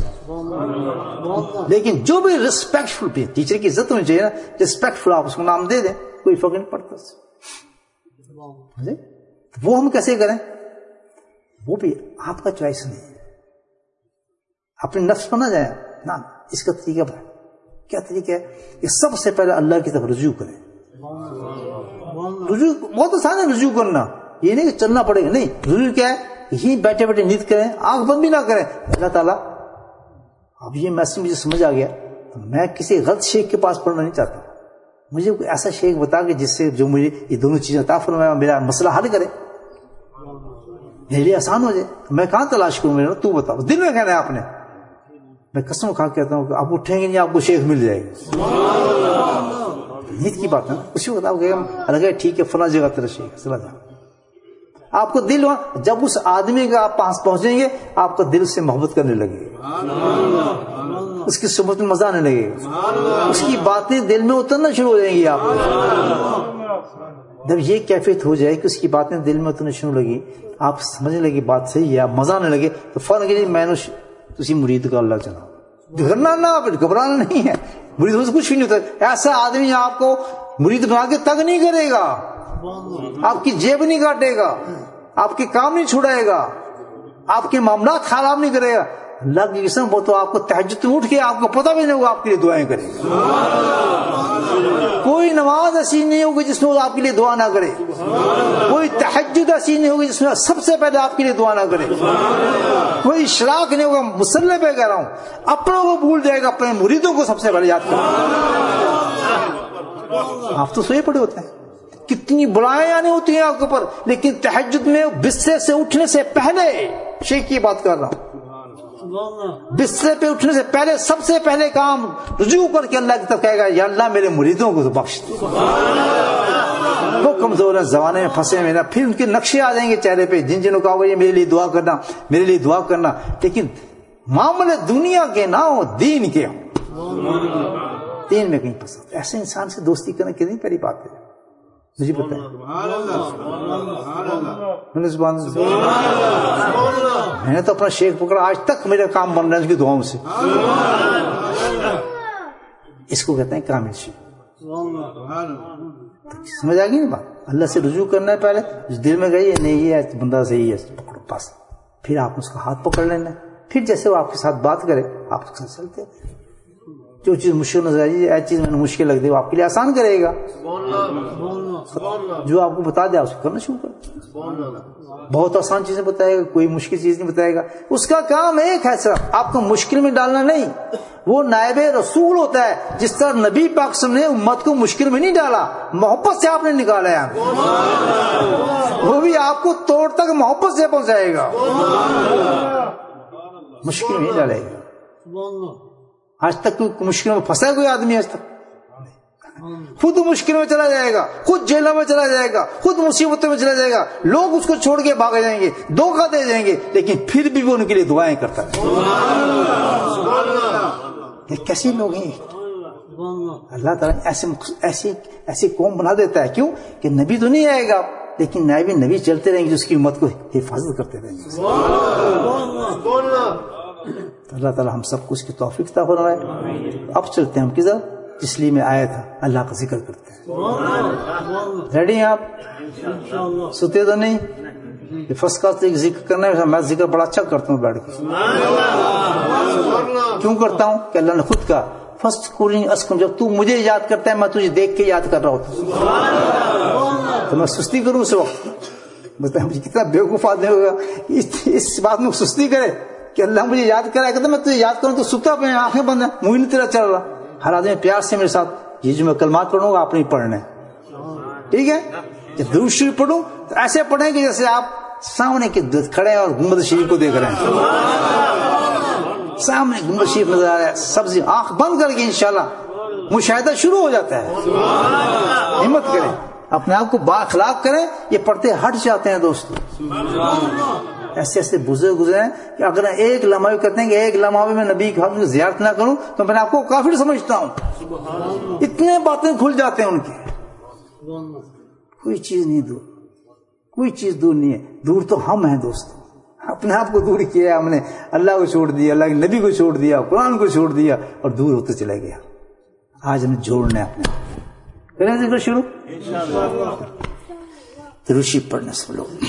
لیکن جو بھی ریسپیکٹفل بھی، ٹیچر کی عزت ہونی چاہیے نا، ریسپیکٹفل آپ اس کو نام دے دیں، کوئی فرق نہیں پڑتا. وہ ہم کیسے کریں؟ وہ بھی آپ کا چوائس نہیں ہے. اپنے نفس پر نہ جائیں نا. اس کا طریقہ ہے، کیا طریقہ ہے کہ سب سے پہلے اللہ کی طرف رجوع کریں. رجوع بہت آسان ہے، رجوع کرنا یہ نہیں کہ چلنا پڑے گا، نہیں. رجوع کیا ہے؟ یہی بیٹھے بیٹھے نیت کریں، آنکھ بند بھی نہ کریں. اللہ تعالیٰ اب یہ میسج مجھے سمجھ آ گیا، میں کسی غلط شیخ کے پاس پڑھنا نہیں چاہتا. مجھے کوئی ایسا شیخ بتا کہ جس سے جو مجھے یہ دونوں چیزیں عطا فرمائے، میرا مسئلہ حل کرے، میرے لیے آسان ہو جائے. میں کہاں تلاش کروں؟ میرا تو بتاؤ. دل میں کہنا ہے آپ نے. میں قسم کھا کہتا ہوں کہ آپ اٹھیں گے نہیں آپ کو شیخ مل جائے گا. نیت کی بات ہے. اسی وقت آپ کہیں لگے ٹھیک ہے فلاں جگہ تیرا شیخ چلا جا. آپ کو دل وہاں، جب اس آدمی کا آپ پاس پہنچیں گے آپ کا دل سے محبت کرنے لگے گا، اس کی صحبت میں مزہ آنے لگے گا، اس کی باتیں دل میں اترنا شروع ہو جائیں گی. آپ جب یہ کیفیت ہو جائے کہ اس کی باتیں دل میں اترنا شروع لگی، آپ سمجھنے لگے بات صحیح ہے، آپ مزہ آنے لگے، تو فوراً کہ میں نے اسی مرید کا اللہ چلا. گھرنا نہ گھبرانا نہیں ہے. مرید سے کچھ بھی نہیں ہوتا. ایسا آدمی آپ کو مرید بنا کے تنگ نہیں کرے گا، آپ کی جیب نہیں کاٹے گا، آپ کے کام نہیں چھڑائے گا، آپ کے معاملات خراب نہیں کرے گا. اللہ کی قسم وہ تو آپ کو تہجد میں اٹھ کے آپ کو پتہ بھی نہیں ہوگا آپ کے لیے دعائیں کرے گا. کوئی نماز ایسی نہیں ہوگی جس میں وہ آپ کے لیے دعا نہ کرے. کوئی تہجد ایسی نہیں ہوگی جس میں سب سے پہلے آپ کے لیے دعا نہ کرے. کوئی اشراق نہیں ہوگا. مسلح پہ کہہ رہا ہوں، اپنوں کو بھول جائے گا، اپنے مریدوں کو سب سے پہلے یاد کرے. آپ تو سوئے پڑے ہوتے ہیں، کتنی برائیاں آنے ہوتی ہیں آپ کے اوپر، لیکن تہجد میں بستر سے اٹھنے سے پہلے، شیخ کی بات کر رہا ہوں، بستر پہ اٹھنے سے پہلے سب سے پہلے کام رجوع کر کے اللہ کی طرف کہے گا یا اللہ میرے مریدوں کو تو بخش دے. وہ کمزور ہیں، زمانے میں پھنسے ہوئے نا، پھر ان کے نقشے آ جائیں گے چہرے پہ، جن جنہوں کہا ہوگا یہ میرے لیے دعا کرنا، میرے لیے دعا کرنا. لیکن معاملے دنیا کے نہ ہو، دین کے ہو، دین میں کہیں پھنسا. ایسے انسان سے دوستی کرنا کتنی پیاری بات ہے. مجھے پتا ہے میں نے تو اپنا شیخ پکڑا، آج تک میرا کام بن رہا ہے اس کی دعاؤں سے. اس کو کہتے ہیں کامل شیخ. سمجھ آ گئی نا بات؟ اللہ سے رجوع کرنا ہے پہلے، دل میں گئی نہیں یہ بندہ صحیح ہے پکڑو پاس، پھر آپ اس کا ہاتھ پکڑ لینا. پھر جیسے وہ آپ کے ساتھ بات کرے آپ اس کے ساتھ چلتے. جو چیز مشکل نظر آئی ایسی چیز میں نے مشکل لگ دی وہ آپ کے لیے آسان کرے گا. جو آپ کو بتا دے اس کو کرنا شروع کر. بہت آسان چیزیں بتائے گا، کوئی مشکل چیز نہیں بتائے گا. اس کا کام ایک ہے صرف آپ کو مشکل میں ڈالنا نہیں. وہ نائب رسول ہوتا ہے. جس طرح نبی پاک صلی اللہ علیہ وسلم نے امت کو مشکل میں نہیں ڈالا، محبت سے آپ نے نکالا ہے. وہ بھی آپ کو توڑ تک محبت سے پہنچائے گا، مشکل میں نہیں ڈالے گا. آج تک کوئی مشکل میں پھنسا کوئی آدمی آج تک خود مشکل میں چلا جائے گا، خود جیلوں میں چلا جائے گا، خود مصیبتوں میں چلا جائے گا، لوگ اس کو چھوڑ کے بھاگ جائیں گے، دھوکہ دے جائیں گے، لیکن پھر بھی وہ ان کے لیے دعائیں کرتا ہے. یہ کیسے لوگ ہیں؟ اللہ تعالیٰ ایسے ایسی ایسی قوم بنا دیتا ہے. کیوں؟ کہ نبی تو نہیں آئے گا، لیکن نبی نبی چلتے رہیں گے، جس کی امت کو حفاظت کرتے رہیں گے. اللہ تعالیٰ ہم سب کو اس کی توفیق عطا فرمائے. اب چلتے ہیں ہم کدھر؟ اس لیے میں آیا تھا، اللہ کا ذکر کرتے ہیں. ریڈی ہیں آپ؟ سوتے تو نہیں؟ فرسٹ کلاس ذکر کرنا ہے. میں ذکر بڑا اچھا کرتا ہوں بیٹھ کے. کیوں کرتا ہوں؟ کہ اللہ نے خود کہا فرسٹ کولنگ اسکم، جب تو مجھے یاد کرتا ہے میں تجھے دیکھ کے یاد کر رہا ہوتا، تو میں سستی کروں اس وقت؟ بتا مجھے کتنا بیوقوف آدمی ہوگا اس بات میں سستی کرے کہ اللہ مجھے یاد کرائے گا تو میں تجھے یاد کروں تو ستا پہ آنکھیں بند ہیں، منہ نہیں تیرا چل رہا. ہر آدمی پیار سے میرے ساتھ یہ جو میں کلمات پڑھوں گا آپ نہیں پڑھنے، ٹھیک ہے؟ جب درود شریف پڑھوں تو ایسے پڑھیں کہ جیسے آپ سامنے کے کھڑے اور گنبد شریف کو دیکھ رہے ہیں. سامنے گنبد شریف نظر آ رہا ہے، سبزی آنکھ بند کر کے انشاءاللہ مشاہدہ شروع ہو جاتا ہے. ہمت کریں، اپنے آپ کو با اخلاق کریں. یہ پڑھتے ہٹ جاتے ہیں دوستو. ایسے ایسے بزرگ گزرے ہیں کہ اگر ایک لمحہ بھی کرتے ہیں کہ ایک لمحہ بھی میں نبی کی حضرت زیارت نہ کروں تو میں آپ کو کافر سمجھتا ہوں. اتنے باتیں کھل جاتے ہیں ان کی. کوئی چیز نہیں دور، کوئی چیز دور نہیں ہے. دور تو ہم ہیں دوستو. اپنے آپ کو دور کیا ہم نے، اللہ کو چھوڑ دیا، اللہ کے نبی کو چھوڑ دیا، قرآن کو چھوڑ دیا اور دور ہوتے چلے گیا. آج ہمیں جوڑنا ہے اپنے. کریں ذکر شروع؟ روشی پڑھنے سے لوگ.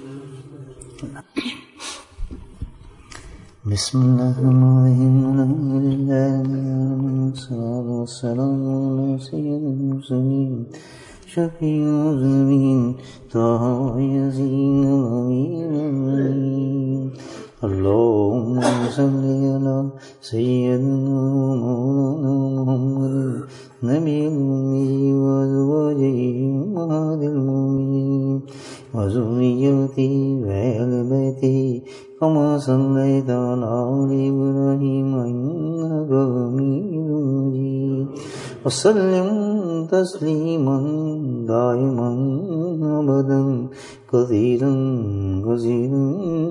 بسم اللہ الرحمن الرحیم. السلام علی سید المرسلین شفیع المذنبین طه یاسین الامین. اللهم صل على سيدنا مولانا محمد نبي الأمي وأزواجه أمهات المؤمنين وذريته وأهل بيته كما صليت على آل إبراهيم إنك حميد مجيد. وسلم تسليما دائما أبدا كثيرا كثيرا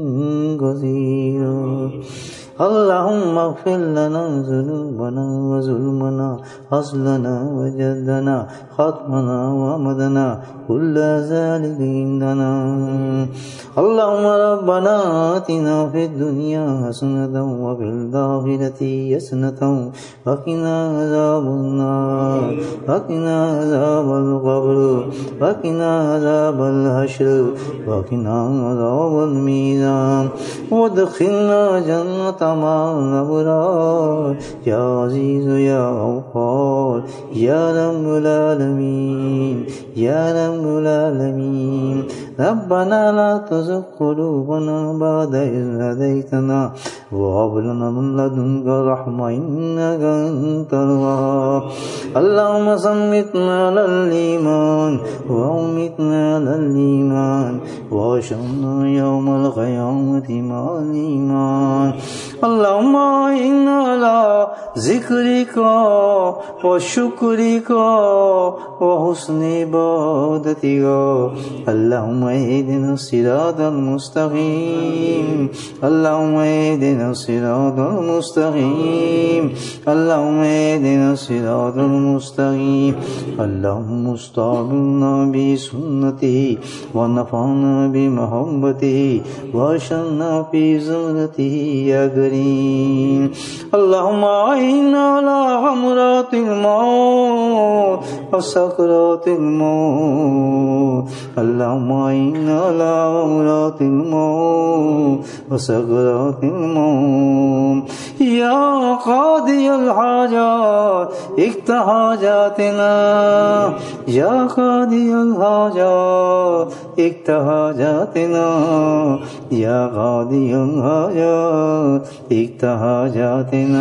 كثيرا. اللهم اغفر لنا ذنوبنا وظلمنا أصلنا وجدنا خطأنا وأمدنا كل ذلك عندنا. اللهم ربنا آتنا في الدنيا حسنة وفي الآخرة حسنة وقنا عذاب النار وقنا عذاب القبر وقنا عذاب الحشر وقنا عذاب الميزان وادخلنا جنة مع الأبرار يا عزيز يا غفار يا رب العالمين يا رب العالمين. ربنا لا تزغ قلوبنا بعد إذ هديتنا وهب لنا من لدنك رحمة إنك أنت الوهاب. اللهم ثبتنا على الإيمان وأمتنا على الإيمان واحشرنا يوم القيامة مع الإيمان. اللهم إنا على ذكرك وشكرك وحسن عبادتك. اللهم اهدنا الصراط المستقيم اللهم اهدنا الصراط المستقيم اللهم اهدنا الصراط المستقيم. اللهم استعملنا بسنته ونفعنا بمحبته واشرنا في زمرته يا كريم. اللهم أعنا على حمرات الموت وسكرات الموت. اللهم أعنا على حمرات الموت وسكرات الموت. يا قاضي الحاجات اقض حاجاتنا يا قاضي الحاجات اقض حاجاتنا يا قاضي الحاجات اقض حاجاتنا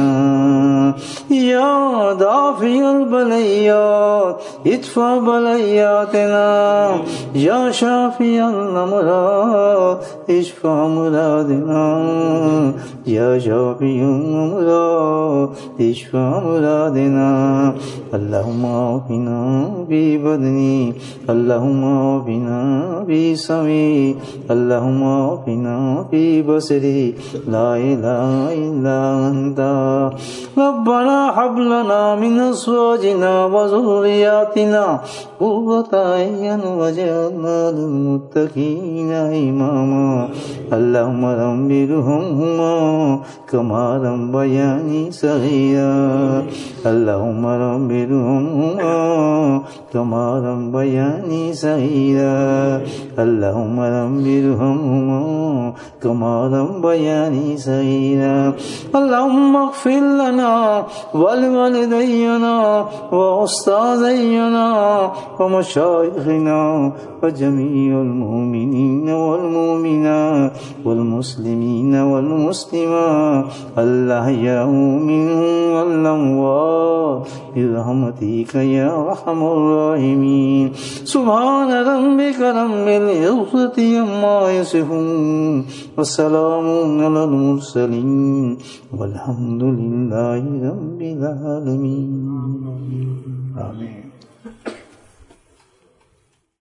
يا دافع البليات ادفع بلياتنا يا شافي شافي الأمراض اشفع مرادنا يا شافي الأمراض اشفع مرادنا اللهم عافنا في بدني اللهم عافنا في سمعي اللهم عافنا في بصري لا إله إلا أنت ربنا هب لنا من أزواجنا وذرياتنا قرة أعين واجعلنا للمتقين إماما اللهم رب ارحمهما كما ربياني صغيرا اللهم رب ارحمهما كما ربياني صغيرا اللهم رب ارحمهما كما ربياني صغيرا اللهم اغفر لنا ولوالدينا وأستاذينا ومشايخنا وجميع المؤمنين والمؤمنات والمسلمين والمسلمات الأحياء منهم والأموات برحمتك يا أرحم الراحمين سبحان ربك رب العزة عما يصفون وسلام على المرسلين والحمد لله رب العالمين.